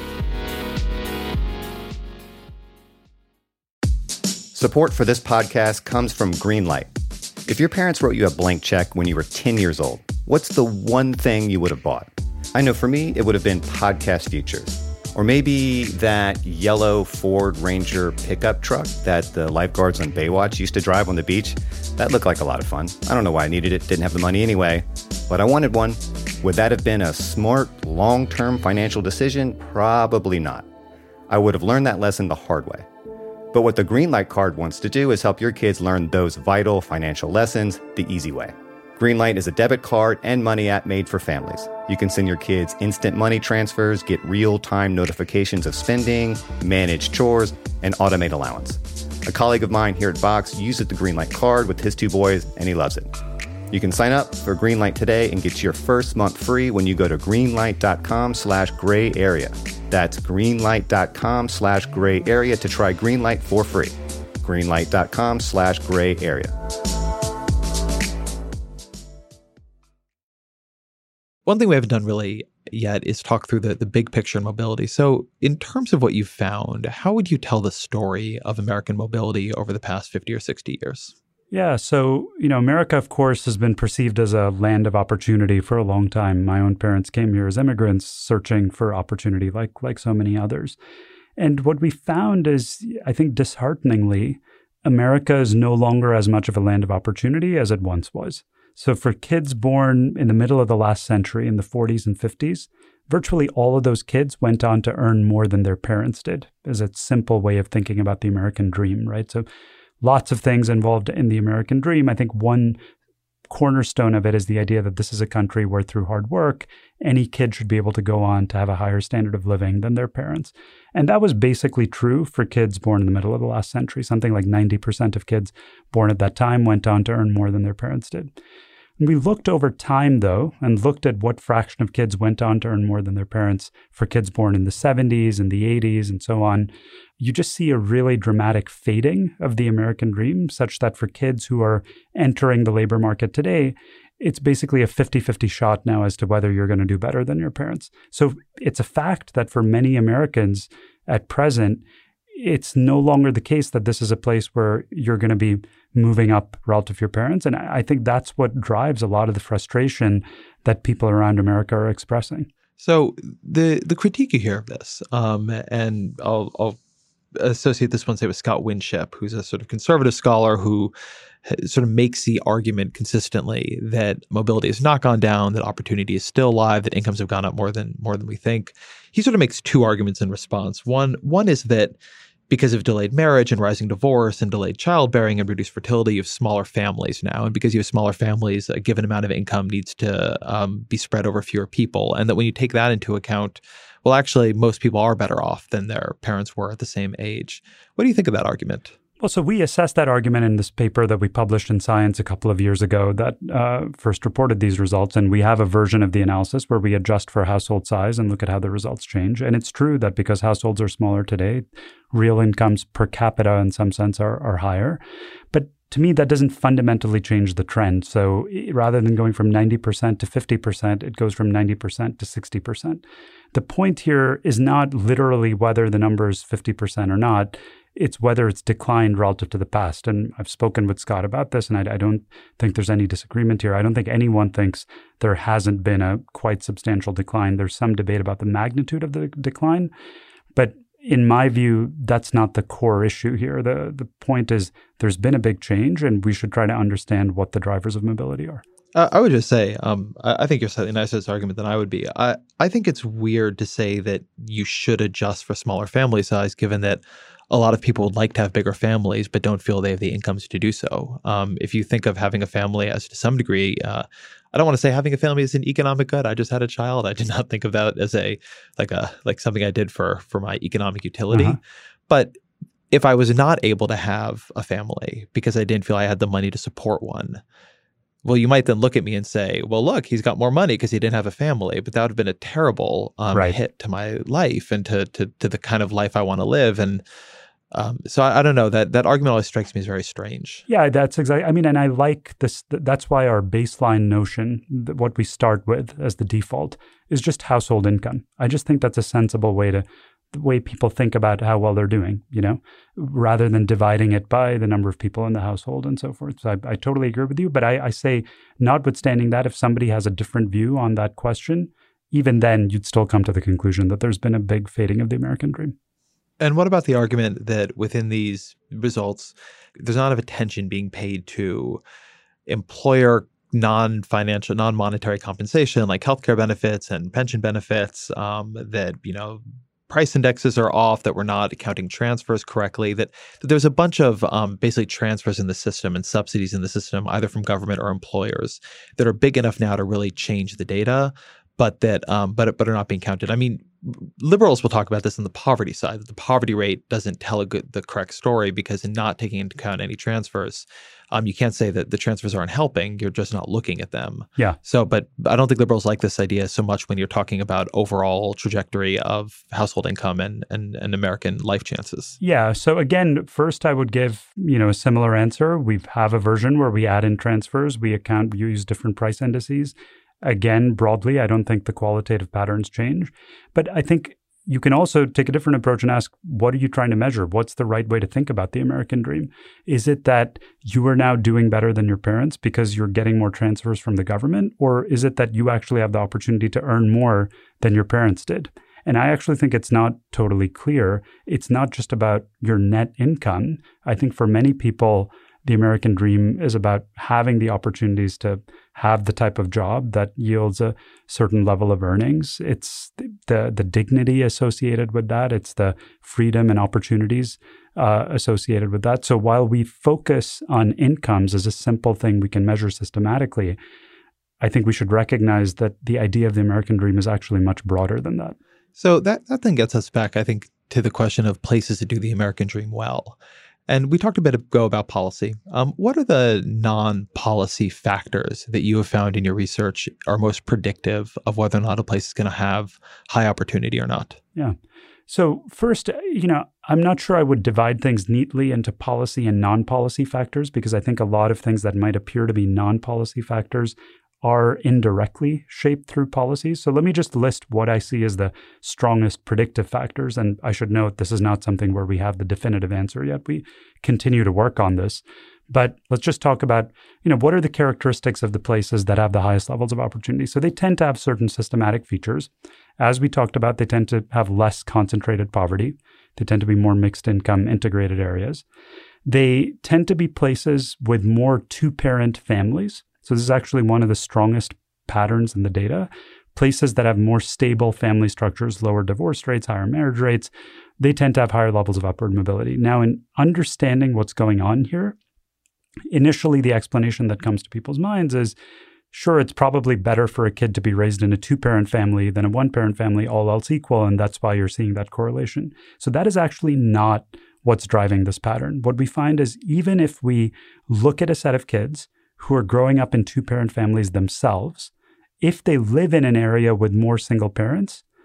Support for this podcast comes from Greenlight. If your parents wrote you a blank check when you were 10 years old, what's the one thing you would have bought? I know for me, it would have been podcast futures. Or maybe that yellow Ford Ranger pickup truck that the lifeguards on Baywatch used to drive on the beach. That looked like a lot of fun. I don't know why I needed it, didn't have the money anyway, but I wanted one. Would that have been a smart, long-term financial decision? Probably not. I would have learned that lesson the hard way. But what the Greenlight card wants to do is help your kids learn those vital financial lessons the easy way. Greenlight is a debit card and money app made for families. You can send your kids instant money transfers, get real-time notifications of spending, manage chores, and automate allowance. A colleague of mine here at Vox uses the Greenlight card with his 2 boys, and he loves it. You can sign up for Greenlight today and get your first month free when you go to greenlight.com/grayarea. That's greenlight.com/grayarea to try Greenlight for free. greenlight.com/grayarea. One thing we haven't done really yet is talk through the big picture in mobility. So in terms of what you've found, how would you tell the story of American mobility over the past 50 or 60 years? Yeah, so, America, of course, has been perceived as a land of opportunity for a long time. My own parents came here as immigrants searching for opportunity like so many others. And what we found is, I think dishearteningly, America is no longer as much of a land of opportunity as it once was. So for kids born in the middle of the last century, in the 40s and 50s, virtually all of those kids went on to earn more than their parents did, is a simple way of thinking about the American dream, right? So lots of things involved in the American dream. I think one cornerstone of it is the idea that this is a country where through hard work, any kid should be able to go on to have a higher standard of living than their parents. And that was basically true for kids born in the middle of the last century. Something like 90% of kids born at that time went on to earn more than their parents did. And we looked over time, though, and looked at what fraction of kids went on to earn more than their parents for kids born in the 70s and the 80s and so on. You just see a really dramatic fading of the American dream, such that for kids who are entering the labor market today, it's basically a 50-50 shot now as to whether you're going to do better than your parents. So it's a fact that for many Americans at present, it's no longer the case that this is a place where you're going to be moving up relative to your parents. And I think that's what drives a lot of the frustration that people around America are expressing. So the critique you hear of this, and I'll associate this one, say, with Scott Winship, who's a sort of conservative scholar who sort of makes the argument consistently that mobility has not gone down, that opportunity is still alive, that incomes have gone up more than we think. He sort of makes 2 arguments in response. One is that because of delayed marriage and rising divorce and delayed childbearing and reduced fertility, you have smaller families now. And because you have smaller families, a given amount of income needs to be spread over fewer people. And that when you take that into account, well, actually, most people are better off than their parents were at the same age. What do you think of that argument? Well, so we assessed that argument in this paper that we published in Science a couple of years ago that first reported these results. And we have a version of the analysis where we adjust for household size and look at how the results change. And it's true that because households are smaller today, real incomes per capita in some sense are higher. But to me, that doesn't fundamentally change the trend. So rather than going from 90% to 50%, it goes from 90% to 60%. The point here is not literally whether the number is 50% or not. It's whether it's declined relative to the past. And I've spoken with Scott about this, and I don't think there's any disagreement here. I don't think anyone thinks there hasn't been a quite substantial decline. There's some debate about the magnitude of the decline. But in my view, that's not the core issue here. The point is there's been a big change, and we should try to understand what the drivers of mobility are. I would just say, I think you're slightly nicer to this argument than I would be. I think it's weird to say that you should adjust for smaller family size, given that a lot of people would like to have bigger families, but don't feel they have the incomes to do so. If you think of having a family as to some degree, I don't want to say having a family is an economic good. I just had a child. I did not think of that as like something I did for my economic utility. Uh-huh. But if I was not able to have a family because I didn't feel I had the money to support one, well, you might then look at me and say, well, look, he's got more money because he didn't have a family, but that would have been a terrible hit to my life and to the kind of life I want to live. And so I don't know, that argument always strikes me as very strange. Yeah, that's exactly. I mean, and I like this. That's why our baseline notion, what we start with as the default, is just household income. I just think that's a sensible way the way people think about how well they're doing, rather than dividing it by the number of people in the household and so forth. So I totally agree with you. But I say, notwithstanding that, if somebody has a different view on that question, even then you'd still come to the conclusion that there's been a big fading of the American dream. And what about the argument that within these results, there's not enough attention being paid to employer non-financial, non-monetary compensation like healthcare benefits and pension benefits, that, price indexes are off, that we're not accounting transfers correctly, that there's a bunch of basically transfers in the system and subsidies in the system, either from government or employers, that are big enough now to really change the data, but that but are not being counted. I mean, liberals will talk about this on the poverty side, that the poverty rate doesn't tell the correct story because in not taking into account any transfers, you can't say that the transfers aren't helping. You're just not looking at them. Yeah. So, but I don't think liberals like this idea so much when you're talking about overall trajectory of household income and American life chances. Yeah. So again, first I would give, a similar answer. We have a version where we add in transfers. We use different price indices. Again, broadly, I don't think the qualitative patterns change. But I think you can also take a different approach and ask, what are you trying to measure? What's the right way to think about the American dream? Is it that you are now doing better than your parents because you're getting more transfers from the government? Or is it that you actually have the opportunity to earn more than your parents did? And I actually think it's not totally clear. It's not just about your net income. I think for many people, the American dream is about having the opportunities to have the type of job that yields a certain level of earnings. It's the dignity associated with that. It's the freedom and opportunities associated with that. So while we focus on incomes as a simple thing we can measure systematically, I think we should recognize that the idea of the American dream is actually much broader than that. So that then gets us back, I think, to the question of places to do the American dream well. And we talked a bit ago about policy. What are the non-policy factors that you have found in your research are most predictive of whether or not a place is going to have high opportunity or not? Yeah. So first, I'm not sure I would divide things neatly into policy and non-policy factors, because I think a lot of things that might appear to be non-policy factors are indirectly shaped through policies. So let me just list what I see as the strongest predictive factors. And I should note, this is not something where we have the definitive answer yet. We continue to work on this. But let's just talk about, what are the characteristics of the places that have the highest levels of opportunity? So they tend to have certain systematic features. As we talked about, they tend to have less concentrated poverty. They tend to be more mixed income, integrated areas. They tend to be places with more two-parent families. So this is actually one of the strongest patterns in the data. Places that have more stable family structures, lower divorce rates, higher marriage rates, they tend to have higher levels of upward mobility. Now, in understanding what's going on here, initially the explanation that comes to people's minds is, sure, it's probably better for a kid to be raised in a two-parent family than a one-parent family, all else equal, and that's why you're seeing that correlation. So that is actually not what's driving this pattern. What we find is, even if we look at a set of kids who are growing up in two-parent families themselves, if they live in an area with more single parents,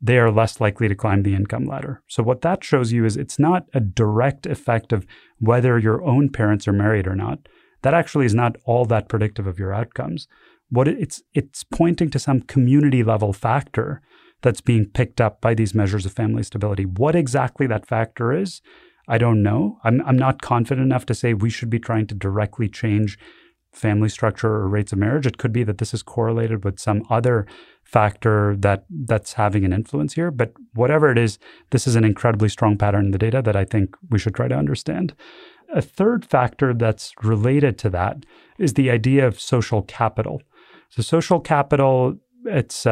they are less likely to climb the income ladder. So what that shows you is it's not a direct effect of whether your own parents are married or not. That actually is not all that predictive of your outcomes. What it's pointing to some community level factor that's being picked up by these measures of family stability. What exactly that factor is, I don't know. I'm not confident enough to say we should be trying to directly change family structure or rates of marriage. It could be that this is correlated with some other factor that's having an influence here. But whatever it is, this is an incredibly strong pattern in the data that I think we should try to understand. A third factor that's related to that is the idea of social capital. So social capital, it's,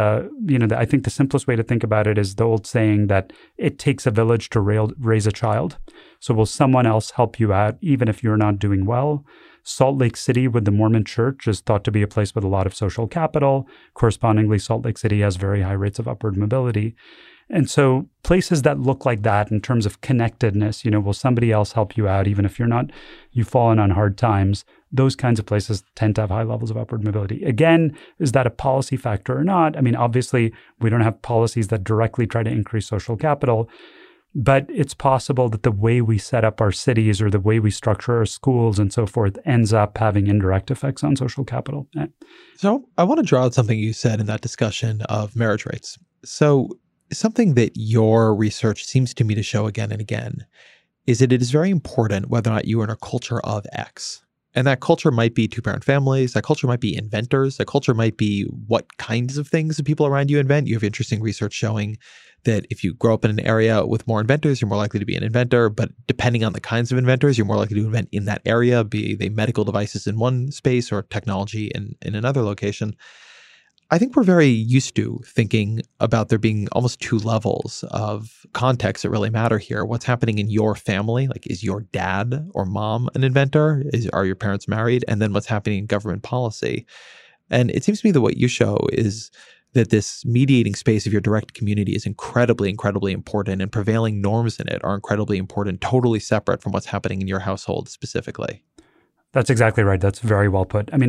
I think the simplest way to think about it is the old saying that it takes a village to raise a child. So will someone else help you out even if you're not doing well? Salt Lake City with the Mormon Church is thought to be a place with a lot of social capital. Correspondingly, Salt Lake City has very high rates of upward mobility. And so places that look like that in terms of connectedness, will somebody else help you out even if you've fallen on hard times? Those kinds of places tend to have high levels of upward mobility. Again, is that a policy factor or not? I mean, obviously, we don't have policies that directly try to increase social capital, but it's possible that the way we set up our cities or the way we structure our schools and so forth ends up having indirect effects on social capital. So I want to draw out something you said in that discussion of marriage rates. So something that your research seems to me to show again and again is that it is very important whether or not you are in a culture of X. And that culture might be two-parent families. That culture might be inventors. That culture might be what kinds of things the people around you invent. You have interesting research showing that if you grow up in an area with more inventors, you're more likely to be an inventor. But depending on the kinds of inventors, you're more likely to invent in that area, be they medical devices in one space or technology in another location. I think we're very used to thinking about there being almost two levels of context that really matter here. What's happening in your family? Like, is your dad or mom an inventor? Are your parents married? And then what's happening in government policy? And it seems to me that what you show is that this mediating space of your direct community is incredibly, incredibly important, and prevailing norms in it are incredibly important, totally separate from what's happening in your household specifically. That's exactly right. That's very well put. I mean,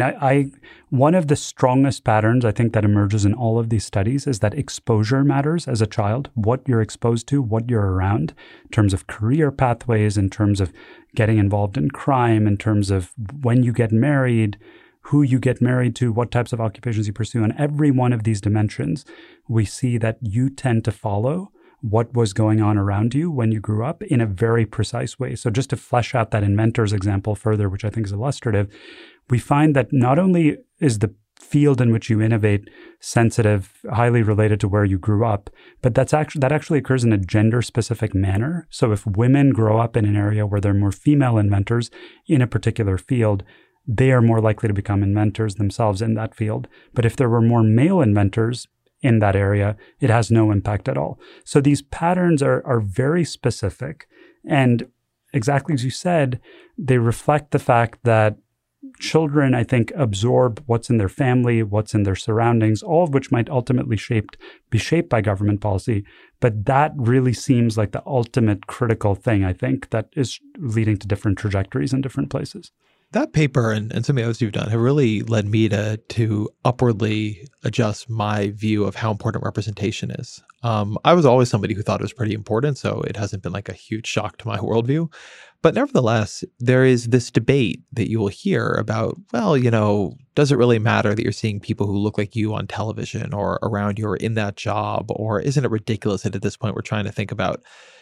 one of the strongest patterns I think that emerges in all of these studies is that exposure matters as a child, what you're exposed to, what you're around, in terms of career pathways, in terms of getting involved in crime, in terms of when you get married, who you get married to, what types of occupations you pursue. On every one of these dimensions, we see that you tend to follow what was going on around you when you grew up in a very precise way. So just to flesh out that inventor's example further, which I think is illustrative, we find that not only is the field in which you innovate sensitive, highly related to where you grew up, but that actually occurs in a gender-specific manner. So if women grow up in an area where there are more female inventors in a particular field, they are more likely to become inventors themselves in that field. But if there were more male inventors in that area, it has no impact at all. So these patterns are very specific. And exactly as you said, they reflect the fact that children, I think, absorb what's in their family, what's in their surroundings, all of which might ultimately be shaped by government policy. But that really seems like the ultimate critical thing, I think, that is leading to different trajectories in different places. That paper and some of the others you've done have really led me to upwardly adjust my view of how important representation is. I was always somebody who thought it was pretty important, so it hasn't been like a huge shock to my worldview. But nevertheless, there is this debate that you will hear about, well, does it really matter that you're seeing people who look like you on television or around you or in that job? Or isn't it ridiculous that at this point we're trying to think about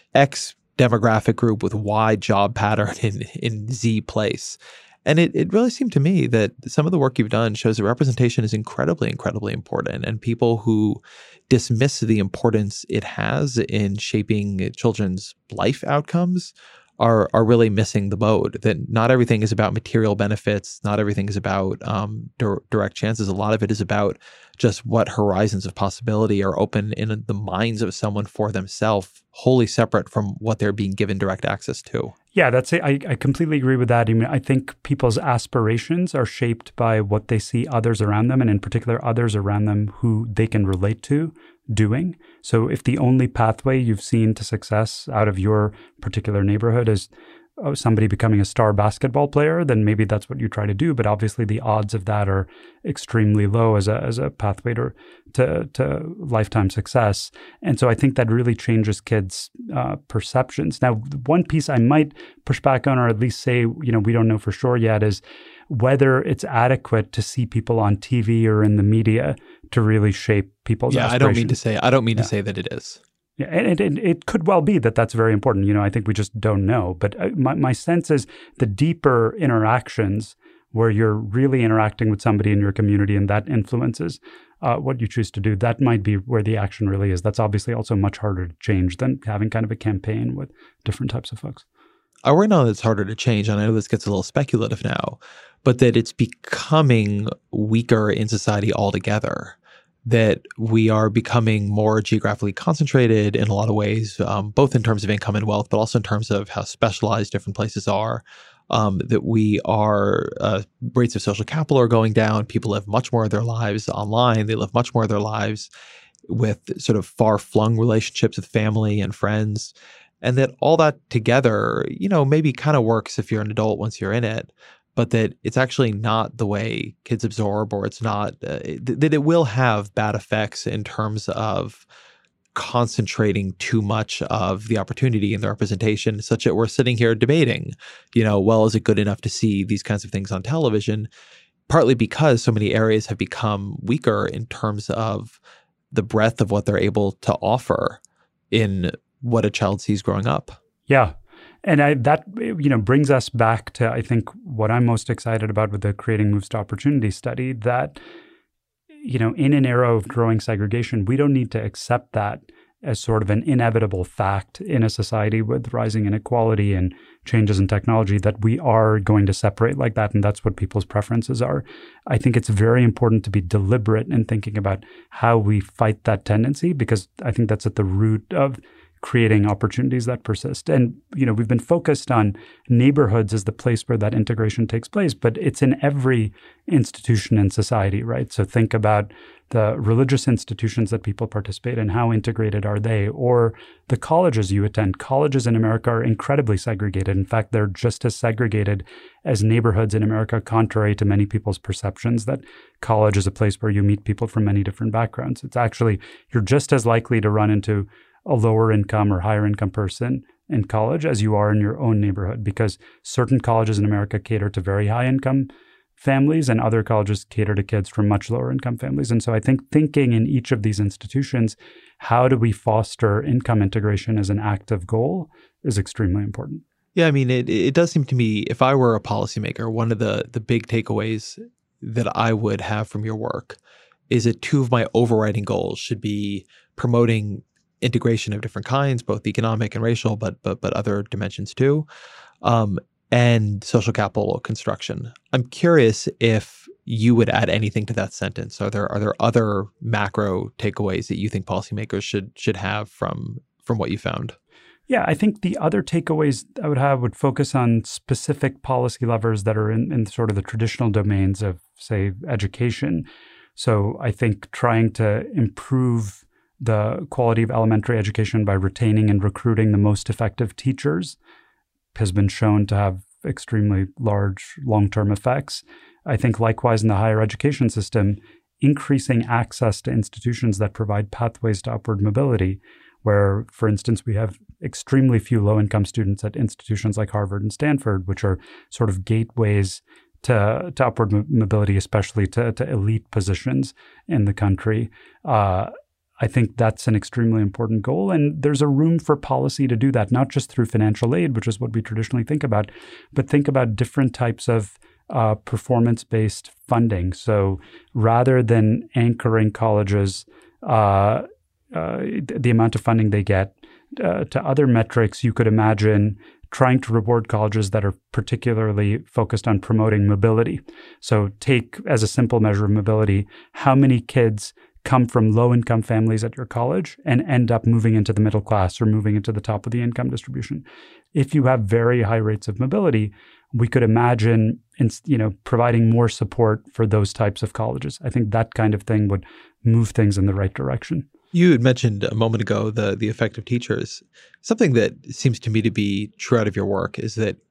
X demographic group with Y job pattern in Z place? And it really seemed to me that some of the work you've done shows that representation is incredibly, incredibly important. And people who dismiss the importance it has in shaping children's life outcomes are really missing the boat. That not everything is about material benefits. Not everything is about direct chances. A lot of it is about just what horizons of possibility are open in the minds of someone for themselves, wholly separate from what they're being given direct access to. Yeah, that's it. I completely agree with that. I mean, I think people's aspirations are shaped by what they see others around them, and in particular, others around them who they can relate to doing. So if the only pathway you've seen to success out of your particular neighborhood is somebody becoming a star basketball player, then maybe that's what you try to do. But obviously the odds of that are extremely low as a pathway to lifetime success. And so I think that really changes kids' perceptions. Now, one piece I might push back on, or at least say, we don't know for sure yet, is whether it's adequate to see people on TV or in the media to really shape people's aspirations. I don't mean to say that it is. Yeah, and it could well be that that's very important. I think we just don't know. But my sense is the deeper interactions where you're really interacting with somebody in your community and that influences what you choose to do, that might be where the action really is. That's obviously also much harder to change than having kind of a campaign with different types of folks. I worry now that it's harder to change, and I know this gets a little speculative now, but that it's becoming weaker in society altogether, that we are becoming more geographically concentrated in a lot of ways, both in terms of income and wealth, but also in terms of how specialized different places are, that we are, rates of social capital are going down. People live much more of their lives online. They live much more of their lives with sort of far-flung relationships with family and friends. And that all that together, maybe kind of works if you're an adult once you're in it, but that it's actually not the way kids absorb, or it's not, that it will have bad effects in terms of concentrating too much of the opportunity and the representation, such that we're sitting here debating, is it good enough to see these kinds of things on television? Partly because so many areas have become weaker in terms of the breadth of what they're able to offer in what a child sees growing up. Yeah. And that brings us back to, I think, what I'm most excited about with the Creating Moves to Opportunity study, that, in an era of growing segregation, we don't need to accept that as sort of an inevitable fact in a society with rising inequality and changes in technology, that we are going to separate like that, and that's what people's preferences are. I think it's very important to be deliberate in thinking about how we fight that tendency, because I think that's at the root of creating opportunities that persist. And, we've been focused on neighborhoods as the place where that integration takes place, but it's in every institution in society, right? So think about the religious institutions that people participate in, how integrated are they? Or the colleges you attend. Colleges in America are incredibly segregated. In fact, they're just as segregated as neighborhoods in America, contrary to many people's perceptions that college is a place where you meet people from many different backgrounds. It's actually, you're just as likely to run into a lower income or higher income person in college as you are in your own neighborhood, because certain colleges in America cater to very high income families and other colleges cater to kids from much lower income families. And so I think thinking in each of these institutions, how do we foster income integration as an active goal is extremely important. Yeah, I mean, it does seem to me, if I were a policymaker, one of the big takeaways that I would have from your work is that two of my overriding goals should be promoting integration of different kinds, both economic and racial, but other dimensions too, and social capital construction. I'm curious if you would add anything to that sentence. Are there other macro takeaways that you think policymakers should have from what you found? Yeah, I think the other takeaways I would have would focus on specific policy levers that are in sort of the traditional domains of, say, education. So I think trying to improve the quality of elementary education by retaining and recruiting the most effective teachers has been shown to have extremely large long-term effects. I think likewise in the higher education system, increasing access to institutions that provide pathways to upward mobility, where, for instance, we have extremely few low-income students at institutions like Harvard and Stanford, which are sort of gateways to upward mobility, especially to elite positions in the country. I think that's an extremely important goal. And there's a room for policy to do that, not just through financial aid, which is what we traditionally think about, but think about different types of performance-based funding. So rather than anchoring colleges, the amount of funding they get to other metrics, you could imagine trying to reward colleges that are particularly focused on promoting mobility. So take as a simple measure of mobility, how many kids come from low-income families at your college and end up moving into the middle class or moving into the top of the income distribution. If you have very high rates of mobility, we could imagine providing more support for those types of colleges. I think that kind of thing would move things in the right direction. You had mentioned a moment ago the effect of teachers. Something that seems to me to be true out of your work is that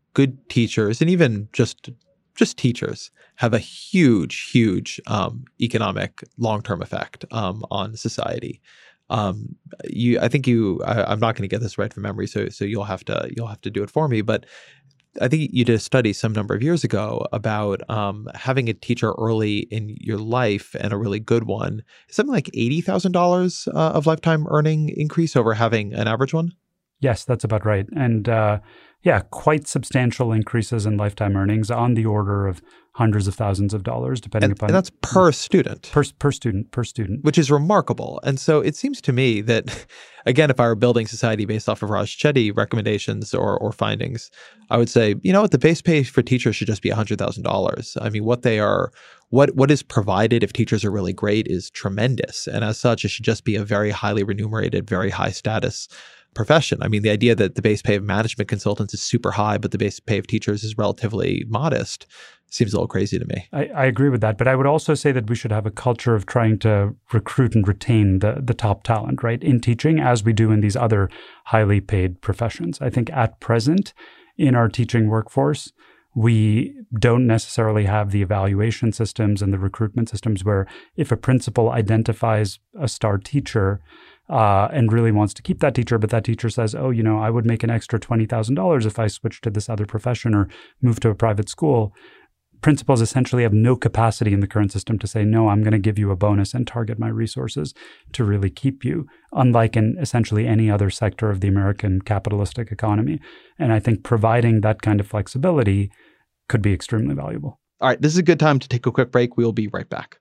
good teachers, and even just teachers, have a huge economic long-term effect on society. I'm not going to get this right from memory, so you'll have to do it for me. But I think you did a study some number of years ago about having a teacher early in your life, and a really good one, something like $80,000 of lifetime earning increase over having an average one. Yes, that's about right. And quite substantial increases in lifetime earnings on the order of hundreds of thousands of dollars, depending upon... And that's per student. Per student. Which is remarkable. And so it seems to me that, again, if I were building society based off of Raj Chetty recommendations or findings, I would say, the base pay for teachers should just be $100,000. I mean, what is provided if teachers are really great is tremendous. And as such, it should just be a very highly remunerated, very high status profession. I mean, the idea that the base pay of management consultants is super high, but the base pay of teachers is relatively modest seems a little crazy to me. I agree with that. But I would also say that we should have a culture of trying to recruit and retain the top talent, right, in teaching, as we do in these other highly paid professions. I think at present in our teaching workforce, we don't necessarily have the evaluation systems and the recruitment systems where if a principal identifies a star teacher and really wants to keep that teacher, but that teacher says, I would make an extra $20,000 if I switched to this other profession or moved to a private school. Principals essentially have no capacity in the current system to say, no, I'm going to give you a bonus and target my resources to really keep you, unlike in essentially any other sector of the American capitalistic economy. And I think providing that kind of flexibility could be extremely valuable. All right, this is a good time to take a quick break. We'll be right back.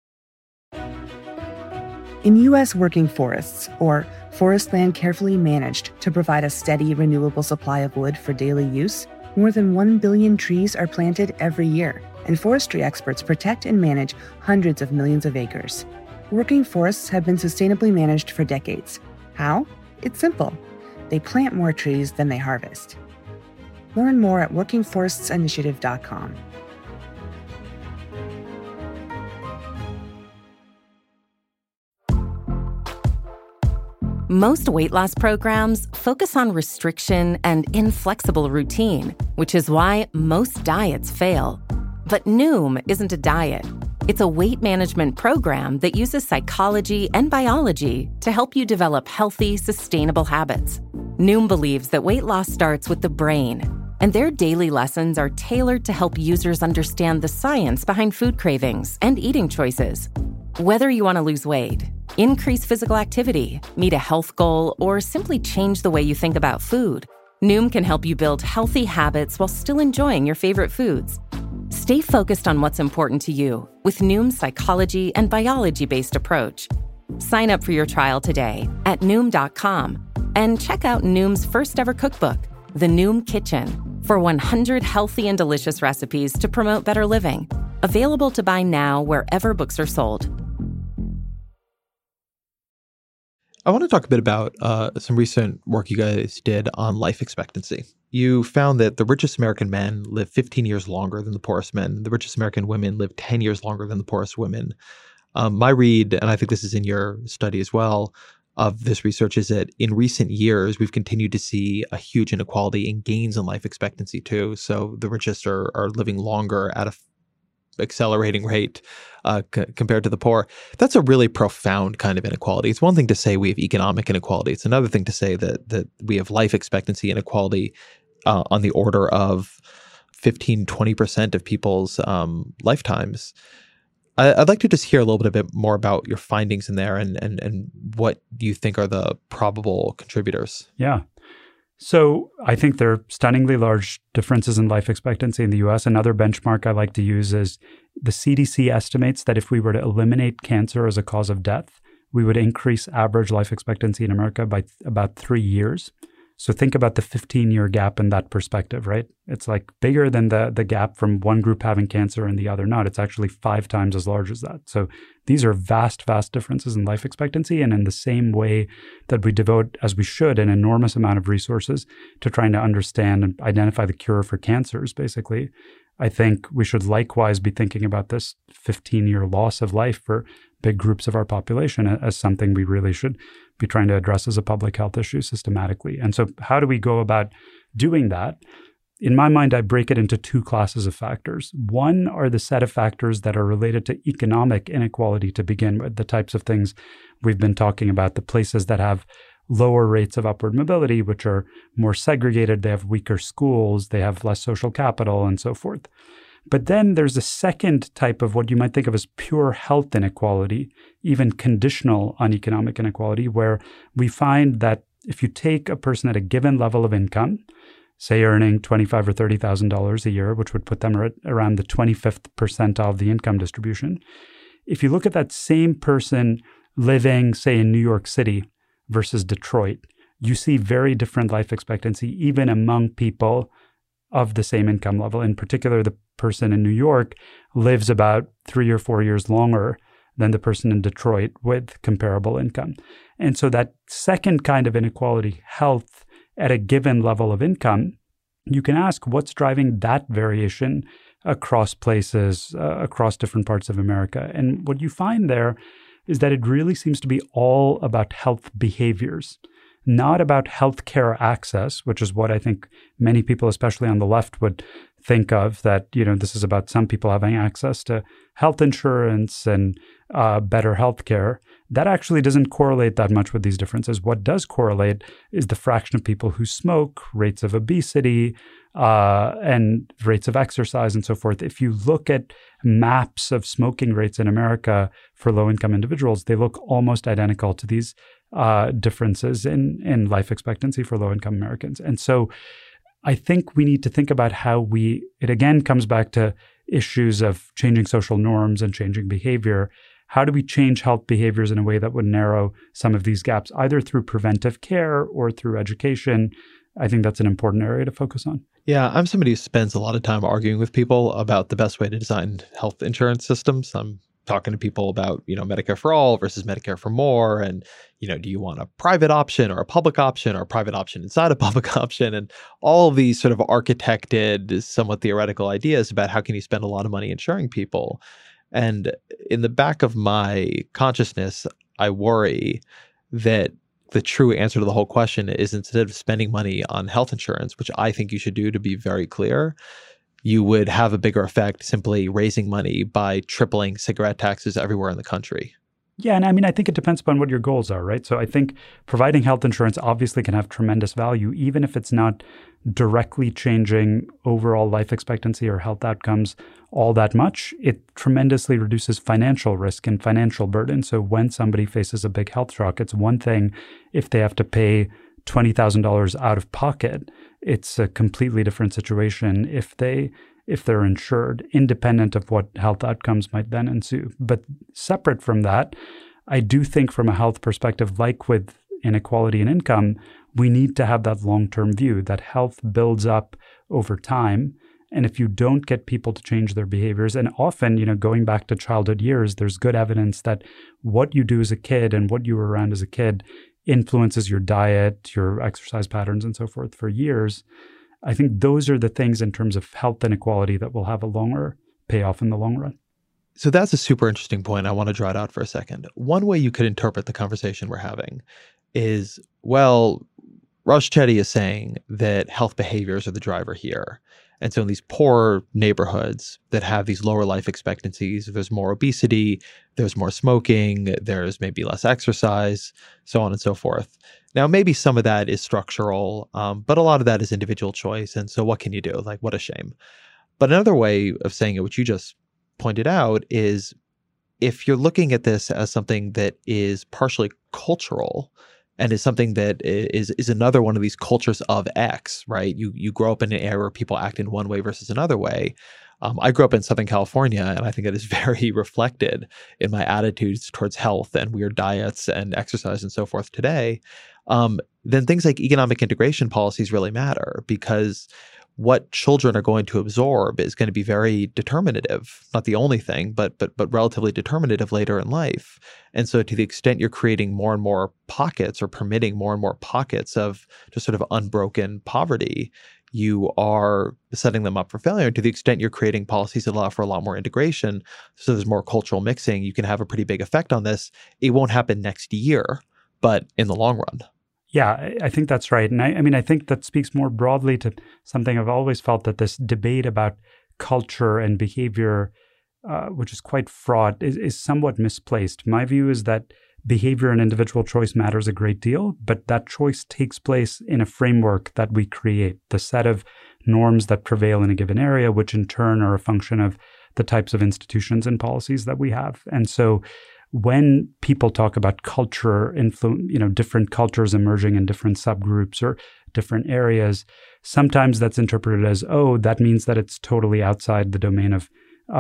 In U.S. working forests, or forest land carefully managed to provide a steady, renewable supply of wood for daily use, more than 1 billion trees are planted every year, and forestry experts protect and manage hundreds of millions of acres. Working forests have been sustainably managed for decades. How? It's simple. They plant more trees than they harvest. Learn more at workingforestsinitiative.com. Most weight loss programs focus on restriction and inflexible routine, which is why most diets fail. But Noom isn't a diet. It's a weight management program that uses psychology and biology to help you develop healthy, sustainable habits. Noom believes that weight loss starts with the brain, and their daily lessons are tailored to help users understand the science behind food cravings and eating choices. Whether you want to lose weight, increase physical activity, meet a health goal, or simply change the way you think about food, Noom can help you build healthy habits while still enjoying your favorite foods. Stay focused on what's important to you with Noom's psychology and biology-based approach. Sign up for your trial today at Noom.com and check out Noom's first ever cookbook, The Noom Kitchen, for 100 healthy and delicious recipes to promote better living. Available to buy now wherever books are sold. I want to talk a bit about some recent work you guys did on life expectancy. You found that the richest American men live 15 years longer than the poorest men. The richest American women live 10 years longer than the poorest women. My read, and I think this is in your study as well, of this research is that in recent years, we've continued to see a huge inequality in gains in life expectancy too. So the richest are living longer at a accelerating rate compared to the poor. That's a really profound kind of inequality. It's one thing to say we have economic inequality. It's another thing to say that we have life expectancy inequality on the order of 15-20% of people's lifetimes. I'd like to just hear a little bit more about your findings in there and what you think are the probable contributors. Yeah. So I think there are stunningly large differences in life expectancy in the U.S. Another benchmark I like to use is the CDC estimates that if we were to eliminate cancer as a cause of death, we would increase average life expectancy in America by about 3 years. So think about the 15-year gap in that perspective, right? It's like bigger than the gap from one group having cancer and the other not. It's actually 5 times as large as that. So these are vast, vast differences in life expectancy. And in the same way that we devote, as we should, an enormous amount of resources to trying to understand and identify the cure for cancers, basically, I think we should likewise be thinking about this 15-year loss of life for big groups of our population as something we really should be trying to address as a public health issue systematically. And so how do we go about doing that? in my mind, I break it into two classes of factors. One are the set of factors that are related to economic inequality to begin with, the types of things we've been talking about, the places that have lower rates of upward mobility, which are more segregated, they have weaker schools, they have less social capital, and so forth. But then there's a second type of what you might think of as pure health inequality, even conditional on economic inequality, where we find that if you take a person at a given level of income, say earning $25,000 or $30,000 a year, which would put them around the 25th percentile of the income distribution, if you look at that same person living, say, in New York City versus Detroit, you see very different life expectancy, even among people of the same income level. In particular, the person in New York lives about 3 or 4 years longer than the person in Detroit with comparable income. And so that second kind of inequality, health at a given level of income, you can ask what's driving that variation across places, across different parts of America. And what you find there is that it really seems to be all about health behaviors, not about healthcare access, which is what I think many people, especially on the left, would think of, that, this is about some people having access to health insurance and better healthcare. That actually doesn't correlate that much with these differences. What does correlate is the fraction of people who smoke, rates of obesity, and rates of exercise and so forth. If you look at maps of smoking rates in America for low-income individuals, they look almost identical to these differences in life expectancy for low-income Americans. And so I think we need to think about how it again comes back to issues of changing social norms and changing behavior. How do we change health behaviors in a way that would narrow some of these gaps, either through preventive care or through education? I think that's an important area to focus on. Yeah, I'm somebody who spends a lot of time arguing with people about the best way to design health insurance systems. I'm talking to people about, Medicare for all versus Medicare for more. And, do you want a private option or a public option or a private option inside a public option? And all of these sort of architected, somewhat theoretical ideas about how can you spend a lot of money insuring people. And in the back of my consciousness, I worry that the true answer to the whole question is, instead of spending money on health insurance, which I think you should do, to be very clear, you would have a bigger effect simply raising money by tripling cigarette taxes everywhere in the country. Yeah, and I think it depends upon what your goals are, right? So I think providing health insurance obviously can have tremendous value, even if it's not directly changing overall life expectancy or health outcomes all that much. It tremendously reduces financial risk and financial burden. So when somebody faces a big health shock, it's one thing if they have to pay $20,000 out of pocket. It's a completely different situation if they're insured, independent of what health outcomes might then ensue. But separate from that, I do think from a health perspective, like with inequality in income, we need to have that long-term view that health builds up over time. And if you don't get people to change their behaviors, and often, going back to childhood years, there's good evidence that what you do as a kid and what you were around as a kid influences your diet, your exercise patterns, and so forth for years. I think those are the things in terms of health inequality that will have a longer payoff in the long run. So that's a super interesting point. I want to draw it out for a second. One way you could interpret the conversation we're having is, well, Raj Chetty is saying that health behaviors are the driver here. And so in these poor neighborhoods that have these lower life expectancies, there's more obesity, there's more smoking, there's maybe less exercise, so on and so forth. Now, maybe some of that is structural, but a lot of that is individual choice. And so what can you do? Like, what a shame. But another way of saying it, which you just pointed out, is if you're looking at this as something that is partially cultural, and is something that is another one of these cultures of X, right? You grow up in an area where people act in one way versus another way. I grew up in Southern California, and I think it is very reflected in my attitudes towards health and weird diets and exercise and so forth today. Then things like economic integration policies really matter, because what children are going to absorb is going to be very determinative, not the only thing, but relatively determinative later in life. And so to the extent you're creating more and more pockets or permitting more and more pockets of just sort of unbroken poverty, you are setting them up for failure. And to the extent you're creating policies that allow for a lot more integration, so there's more cultural mixing, you can have a pretty big effect on this. It won't happen next year, but in the long run. Yeah, I think that's right. And I mean, I think that speaks more broadly to something I've always felt, that this debate about culture and behavior, which is quite fraught, is somewhat misplaced. My view is that behavior and individual choice matters a great deal, but that choice takes place in a framework that we create, the set of norms that prevail in a given area, which in turn are a function of the types of institutions and policies that we have. And so when people talk about culture, different cultures emerging in different subgroups or different areas, sometimes that's interpreted as, oh, that means that it's totally outside the domain of,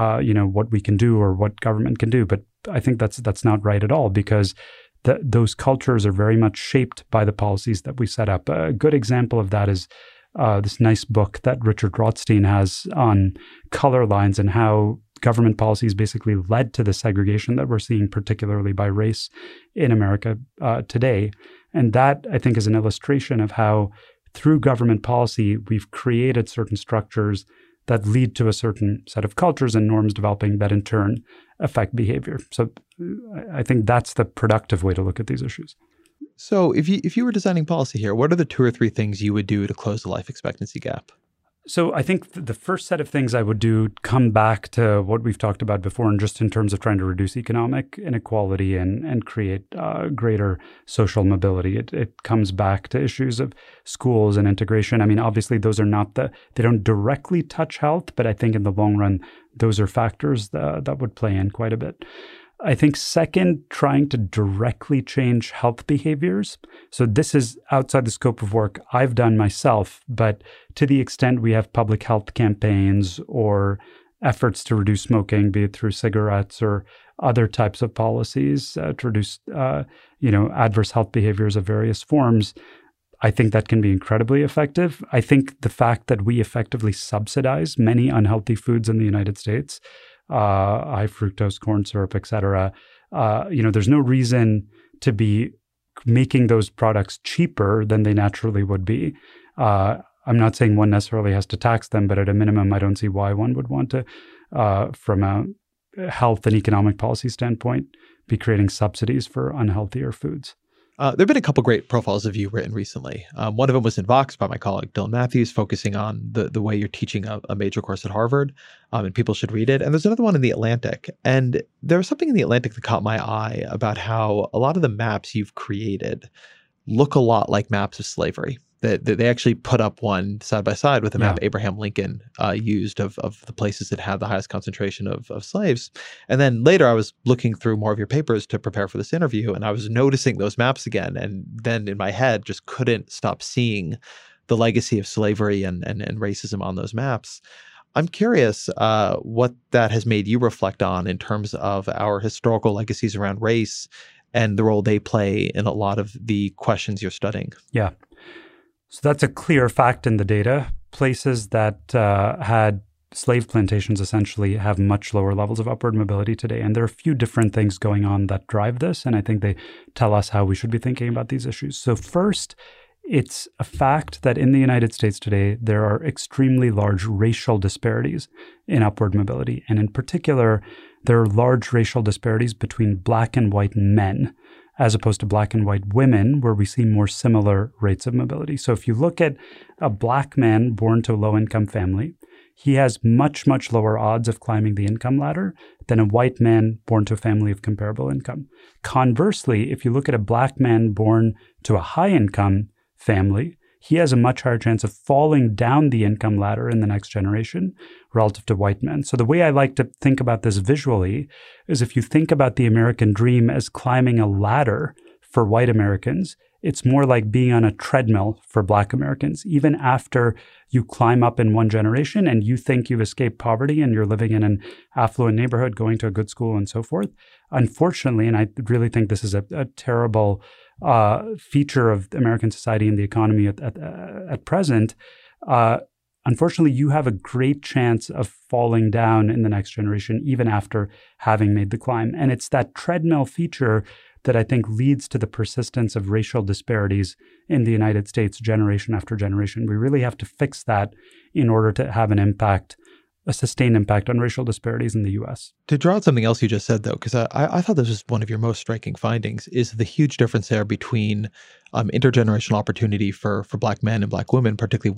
what we can do or what government can do. But I think that's not right at all, because those cultures are very much shaped by the policies that we set up. A good example of that is this nice book that Richard Rothstein has on color lines and how government policies basically led to the segregation that we're seeing, particularly by race in America today. And that, I think, is an illustration of how through government policy, we've created certain structures that lead to a certain set of cultures and norms developing that in turn affect behavior. So I think that's the productive way to look at these issues. So if you were designing policy here, what are the 2 or 3 things you would do to close the life expectancy gap? So I think the first set of things I would do come back to what we've talked about before, and just in terms of trying to reduce economic inequality and create greater social mobility. It comes back to issues of schools and integration. I mean, obviously, those are they don't directly touch health, but I think in the long run, those are factors that would play in quite a bit. I think second, trying to directly change health behaviors. So this is outside the scope of work I've done myself, but to the extent we have public health campaigns or efforts to reduce smoking, be it through cigarettes or other types of policies to reduce, adverse health behaviors of various forms, I think that can be incredibly effective. I think the fact that we effectively subsidize many unhealthy foods in the United States, high fructose corn syrup, et cetera. There's no reason to be making those products cheaper than they naturally would be. I'm not saying one necessarily has to tax them, but at a minimum, I don't see why one would want to, from a health and economic policy standpoint, be creating subsidies for unhealthier foods. There have been a couple great profiles of you written recently. One of them was in Vox by my colleague Dylan Matthews, focusing on the way you're teaching a major course at Harvard, and people should read it. And there's another one in The Atlantic. And there was something in The Atlantic that caught my eye about how a lot of the maps you've created look a lot like maps of slavery. They actually put up one side by side with a map Abraham Lincoln used of the places that had the highest concentration of slaves. And then later I was looking through more of your papers to prepare for this interview, and I was noticing those maps again. And then in my head, just couldn't stop seeing the legacy of slavery and racism on those maps. I'm curious what that has made you reflect on in terms of our historical legacies around race and the role they play in a lot of the questions you're studying. Yeah. So that's a clear fact in the data. Places that had slave plantations essentially have much lower levels of upward mobility today. And there are a few different things going on that drive this. And I think they tell us how we should be thinking about these issues. So first, it's a fact that in the United States today, there are extremely large racial disparities in upward mobility. And in particular, there are large racial disparities between Black and white men, as opposed to Black and white women, where we see more similar rates of mobility. So if you look at a Black man born to a low-income family, he has much, much lower odds of climbing the income ladder than a white man born to a family of comparable income. Conversely, if you look at a Black man born to a high-income family, he has a much higher chance of falling down the income ladder in the next generation relative to white men. So the way I like to think about this visually is if you think about the American dream as climbing a ladder for white Americans, it's more like being on a treadmill for Black Americans. Even after you climb up in one generation and you think you've escaped poverty and you're living in an affluent neighborhood, going to a good school and so forth, unfortunately, and I really think this is a terrible feature of American society and the economy at present, unfortunately, you have a great chance of falling down in the next generation, even after having made the climb. And it's that treadmill feature that I think leads to the persistence of racial disparities in the United States generation after generation. We really have to fix that in order to have an impact a sustained impact on racial disparities in the U.S. To draw out something else you just said, though, because I thought this was one of your most striking findings, is the huge difference there between intergenerational opportunity for Black men and Black women, particularly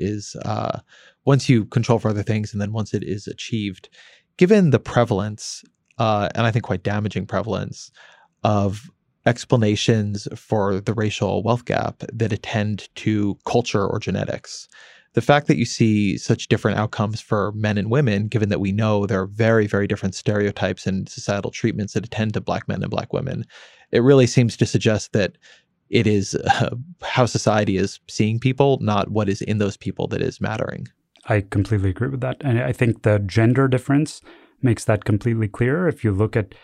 once you control for other things and then once it is achieved. Given the prevalence, and I think quite damaging prevalence, of explanations for the racial wealth gap that attend to culture or genetics, the fact that you see such different outcomes for men and women, given that we know there are very, very different stereotypes and societal treatments that attend to Black men and Black women, it really seems to suggest that it is how society is seeing people, not what is in those people, that is mattering. I completely agree with that. And I think the gender difference makes that completely clear. If you look at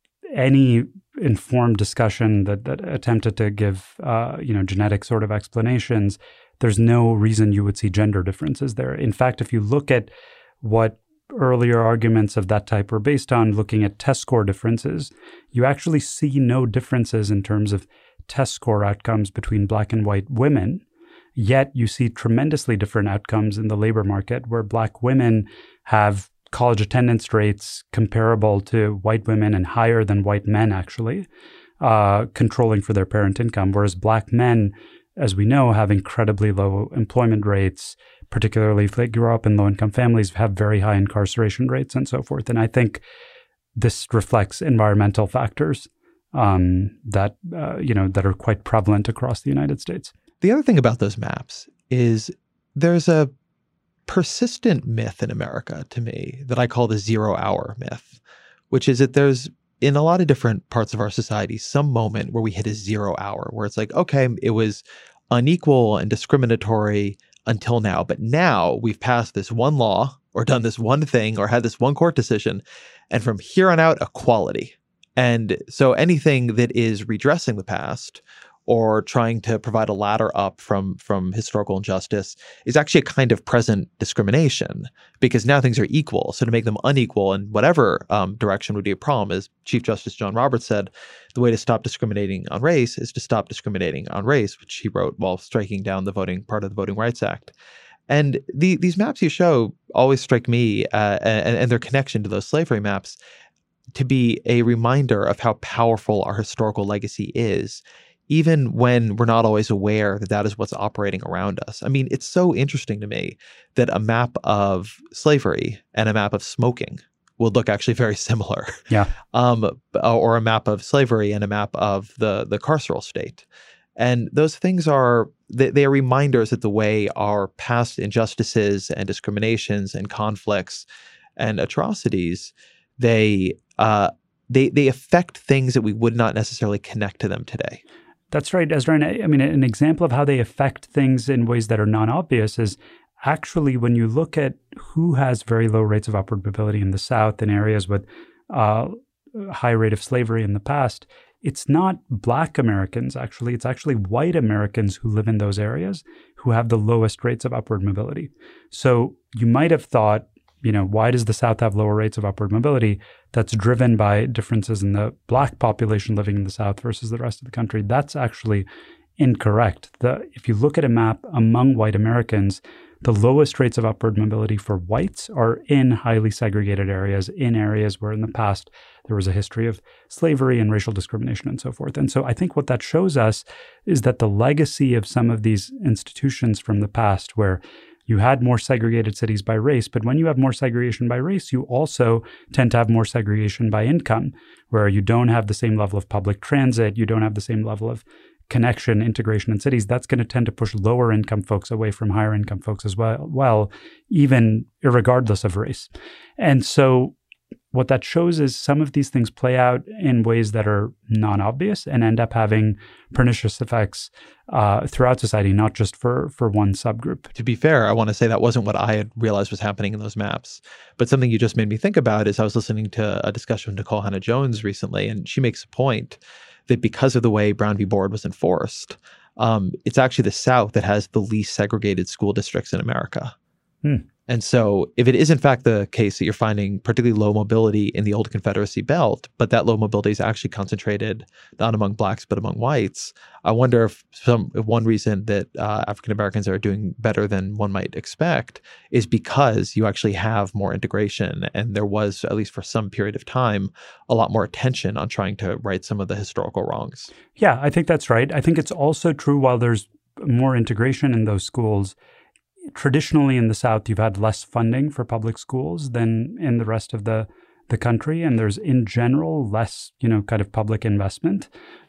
any informed discussion that attempted to give genetic sort of explanations, there's no reason you would see gender differences there. In fact, if you look at what earlier arguments of that type were based on, looking at test score differences, you actually see no differences in terms of test score outcomes between Black and white women. Yet you see tremendously different outcomes in the labor market, where Black women have college attendance rates comparable to white women and higher than white men, actually, controlling for their parent income, whereas Black men, as we know, have incredibly low employment rates, particularly if they grow up in low-income families, have very high incarceration rates and so forth. And I think this reflects environmental factors that are quite prevalent across the United States. The other thing about those maps is there's a persistent myth in America, to me, that I call the 0 hour myth, which is that there's, in a lot of different parts of our society, some moment where we hit a 0 hour, where it's like, okay, it was unequal and discriminatory until now, but now we've passed this one law or done this one thing or had this one court decision, and from here on out, equality. And so anything that is redressing the past or trying to provide a ladder up from historical injustice is actually a kind of present discrimination, because now things are equal. So to make them unequal in whatever direction would be a problem. As Chief Justice John Roberts said, the way to stop discriminating on race is to stop discriminating on race, which he wrote while striking down the part of the Voting Rights Act. And these maps you show always strike me, and their connection to those slavery maps, to be a reminder of how powerful our historical legacy is, even when we're not always aware that that is what's operating around us. I mean, it's so interesting to me that a map of slavery and a map of smoking will look actually very similar. Yeah. Or a map of slavery and a map of the carceral state. And those things they are reminders that the way our past injustices and discriminations and conflicts and atrocities, they affect things that we would not necessarily connect to them today. That's right, Ezra. And I mean, an example of how they affect things in ways that are non-obvious is actually when you look at who has very low rates of upward mobility in the South, in areas with high rate of slavery in the past, it's not Black Americans, actually. It's actually white Americans who live in those areas who have the lowest rates of upward mobility. So you might have thought, why does the South have lower rates of upward mobility? That's driven by differences in the Black population living in the South versus the rest of the country. That's actually incorrect. If you look at a map among white Americans, the lowest rates of upward mobility for whites are in highly segregated areas, in areas where in the past there was a history of slavery and racial discrimination and so forth. And so I think what that shows us is that the legacy of some of these institutions from the past, where you had more segregated cities by race, but when you have more segregation by race, you also tend to have more segregation by income, where you don't have the same level of public transit, you don't have the same level of connection, integration in cities. That's going to tend to push lower income folks away from higher income folks as well, even regardless of race. And so what that shows is some of these things play out in ways that are non-obvious and end up having pernicious effects throughout society, not just for one subgroup. To be fair, I want to say that wasn't what I had realized was happening in those maps. But something you just made me think about is I was listening to a discussion with Nikole Hannah-Jones recently, and she makes a point that because of the way Brown v. Board was enforced, it's actually the South that has the least segregated school districts in America. And so if it is in fact the case that you're finding particularly low mobility in the old Confederacy belt, but that low mobility is actually concentrated not among blacks, but among whites, I wonder if one reason that African Americans are doing better than one might expect is because you actually have more integration. And there was, at least for some period of time, a lot more attention on trying to right some of the historical wrongs. Yeah, I think that's right. I think it's also true while there's more integration in those schools, traditionally in the South, you've had less funding for public schools than in the rest of the country. And there's, in general, less, kind of public investment.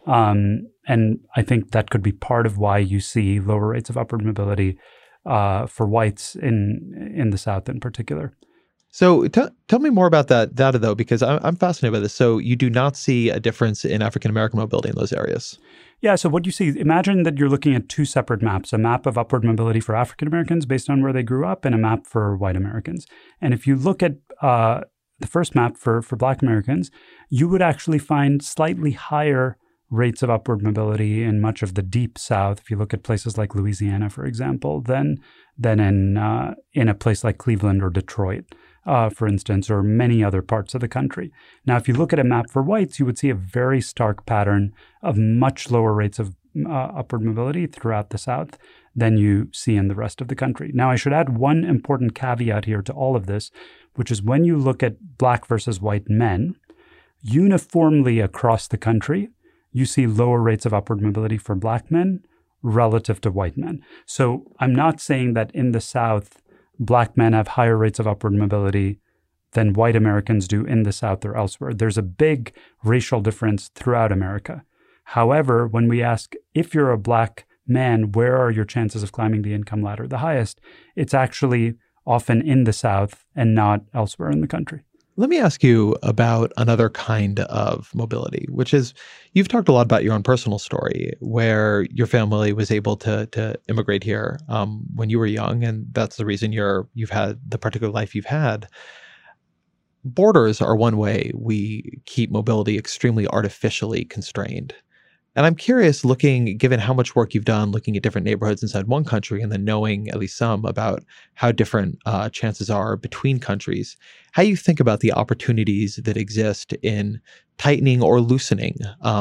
And I think that could be part of why you see lower rates of upward mobility for whites in the South in particular. So tell me more about that data, though, because I'm fascinated by this. So you do not see a difference in African-American mobility in those areas? Yeah, so what you see, imagine that you're looking at two separate maps, a map of upward mobility for African Americans based on where they grew up and a map for white Americans. And if you look at the first map for Black Americans, you would actually find slightly higher rates of upward mobility in much of the deep South, if you look at places like Louisiana, for example, than in a place like Cleveland or Detroit, for instance, or many other parts of the country. Now, if you look at a map for whites, you would see a very stark pattern of much lower rates of upward mobility throughout the South than you see in the rest of the country. Now, I should add one important caveat here to all of this, which is when you look at Black versus white men, uniformly across the country, you see lower rates of upward mobility for Black men relative to white men. So I'm not saying that in the South, Black men have higher rates of upward mobility than white Americans do in the South or elsewhere. There's a big racial difference throughout America. However, when we ask if you're a Black man, where are your chances of climbing the income ladder the highest, it's actually often in the South and not elsewhere in the country. Let me ask you about another kind of mobility, which is, you've talked a lot about your own personal story where your family was able to immigrate here when you were young, and that's the reason you've had the particular life you've had. Borders are one way we keep mobility extremely artificially constrained. And I'm curious, given how much work you've done looking at different neighborhoods inside one country and then knowing at least some about how different chances are between countries, how you think about the opportunities that exist in tightening or loosening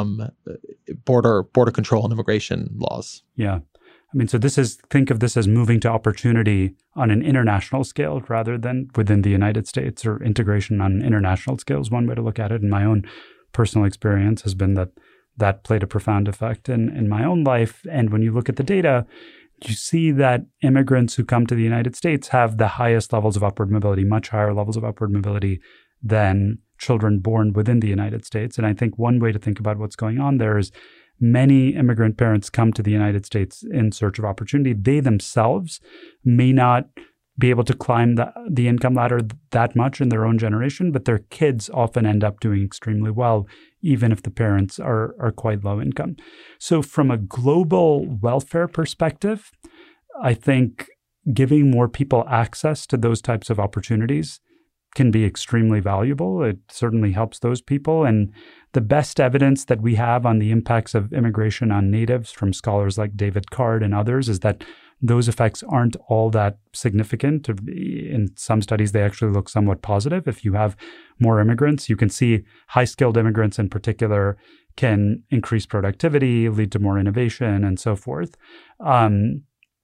border control and immigration laws. Yeah. I mean, so think of this as moving to opportunity on an international scale rather than within the United States, or integration on an international scale is one way to look at it. And my own personal experience has been that played a profound effect in my own life. And when you look at the data, you see that immigrants who come to the United States have the highest levels of upward mobility, much higher levels of upward mobility than children born within the United States. And I think one way to think about what's going on there is many immigrant parents come to the United States in search of opportunity. They themselves may not be able to climb the income ladder that much in their own generation, but their kids often end up doing extremely well, even if the parents are quite low income. So from a global welfare perspective, I think giving more people access to those types of opportunities can be extremely valuable. It certainly helps those people. And the best evidence that we have on the impacts of immigration on natives from scholars like David Card and others is that those effects aren't all that significant. In some studies, they actually look somewhat positive. If you have more immigrants, you can see high-skilled immigrants in particular can increase productivity, lead to more innovation, and so forth. And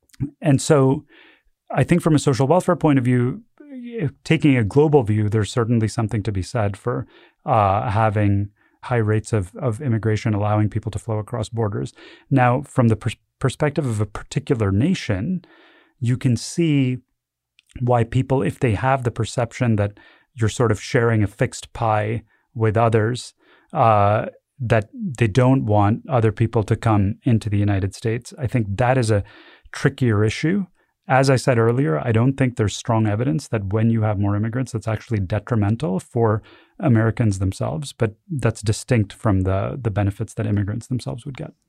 so I think from a social welfare point of view, taking a global view, there's certainly something to be said for having high rates of immigration, allowing people to flow across borders. Now, from the perspective of a particular nation, you can see why people, if they have the perception that you're sort of sharing a fixed pie with others, that they don't want other people to come into the United States. I think that is a trickier issue. As I said earlier, I don't think there's strong evidence that when you have more immigrants, that's actually detrimental for Americans themselves, but that's distinct from the benefits that immigrants themselves would get.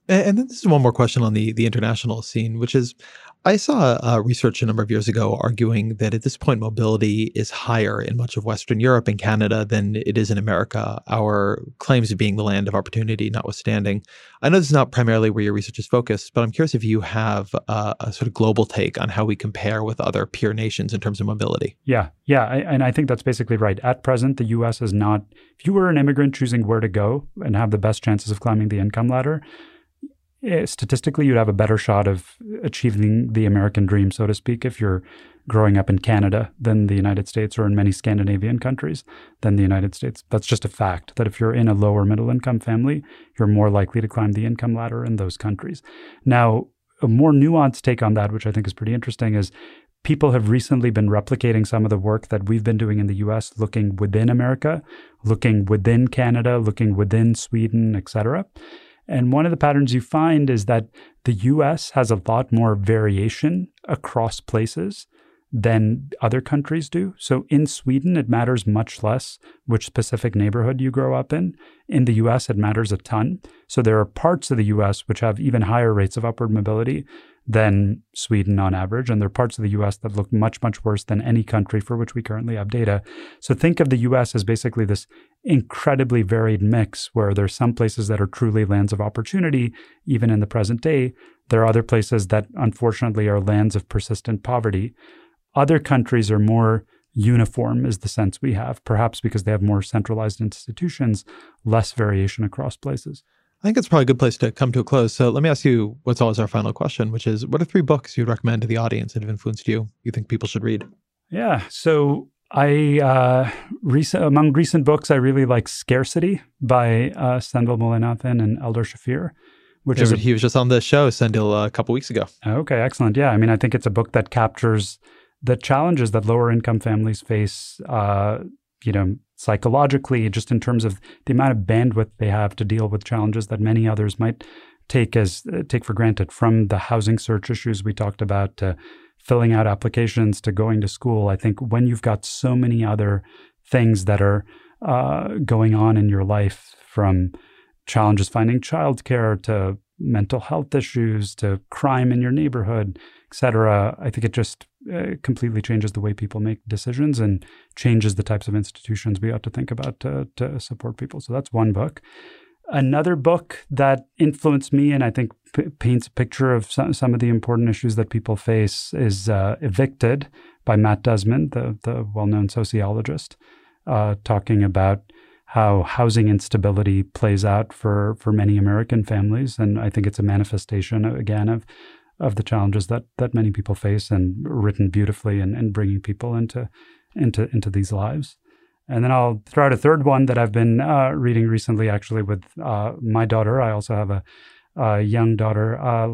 And then this is one more question on the international scene, which is, I saw research a number of years ago arguing that at this point, mobility is higher in much of Western Europe and Canada than it is in America, our claims of being the land of opportunity notwithstanding. I know this is not primarily where your research is focused, but I'm curious if you have a sort of global take on how we compare with other peer nations in terms of mobility. Yeah. And I think that's basically right. At present, the U.S. is not, if you were an immigrant choosing where to go and have the best chances of climbing the income ladder, statistically, you'd have a better shot of achieving the American dream, so to speak, if you're growing up in Canada than the United States, or in many Scandinavian countries than the United States. That's just a fact, that if you're in a lower middle income family, you're more likely to climb the income ladder in those countries. Now, a more nuanced take on that, which I think is pretty interesting, is people have recently been replicating some of the work that we've been doing in the US, looking within America, looking within Canada, looking within Sweden, et cetera. And one of the patterns you find is that the US has a lot more variation across places than other countries do. So in Sweden, it matters much less which specific neighborhood you grow up in. In the US, it matters a ton. So there are parts of the US which have even higher rates of upward mobility than Sweden on average. And there are parts of the US that look much, much worse than any country for which we currently have data. So think of the US as basically this incredibly varied mix where there's some places that are truly lands of opportunity, even in the present day. There are other places that unfortunately are lands of persistent poverty. Other countries are more uniform is the sense we have, perhaps because they have more centralized institutions, less variation across places. I think it's probably a good place to come to a close. So let me ask you what's always our final question, which is, what are 3 books you'd recommend to the audience that have influenced you think people should read? Yeah. So among recent books, I really like Scarcity by Sendhil Mullainathan and Eldar Shafir, he was just on the show, Sendhil, a couple weeks ago. Okay, excellent. Yeah. I mean, I think it's a book that captures the challenges that lower income families face, psychologically, just in terms of the amount of bandwidth they have to deal with challenges that many others might take for granted, from the housing search issues we talked about to filling out applications to going to school. I think when you've got so many other things that are going on in your life, from challenges finding childcare to mental health issues to crime in your neighborhood, et cetera, I think it just completely changes the way people make decisions and changes the types of institutions we ought to think about to support people. So that's one book. Another book that influenced me and I think paints a picture of some of the important issues that people face is Evicted by Matt Desmond, the well-known sociologist, talking about how housing instability plays out for many American families. And I think it's a manifestation, again, of the challenges that many people face, and written beautifully and bringing people into these lives. And then I'll throw out a third one that I've been reading recently, actually, with my daughter. I also have a young daughter,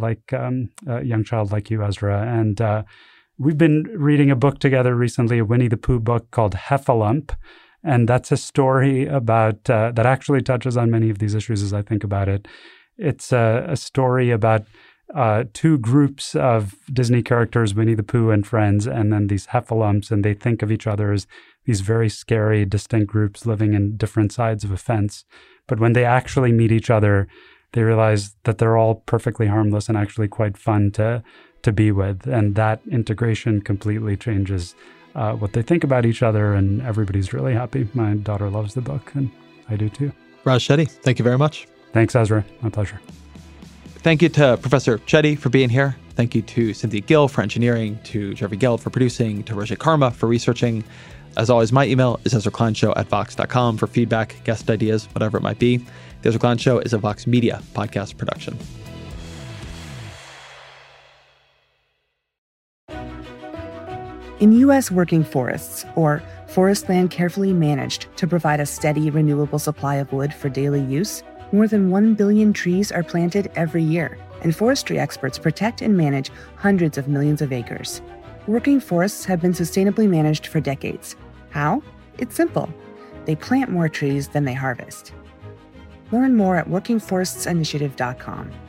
a young child like you, Ezra. And we've been reading a book together recently, a Winnie the Pooh book called Heffalump. And that's a story about that actually touches on many of these issues as I think about it. It's a story about 2 groups of Disney characters, Winnie the Pooh and friends, and then these Heffalumps, and they think of each other as these very scary, distinct groups living in different sides of a fence. But when they actually meet each other, they realize that they're all perfectly harmless and actually quite fun to be with. And that integration completely changes what they think about each other, and everybody's really happy. My daughter loves the book, and I do too. Raj Chetty, thank you very much. Thanks, Ezra. My pleasure. Thank you to Professor Chetty for being here. Thank you to Cynthia Gill for engineering, to Jeffrey Geld for producing, to Roger Karma for researching. As always, my email is EzraKleinShow@Vox.com for feedback, guest ideas, whatever it might be. The Ezra Klein Show is a Vox Media podcast production. In U.S. working forests, or forest land carefully managed to provide a steady, renewable supply of wood for daily use, more than 1 billion trees are planted every year, and forestry experts protect and manage hundreds of millions of acres. Working forests have been sustainably managed for decades. How? It's simple. They plant more trees than they harvest. Learn more at workingforestsinitiative.com.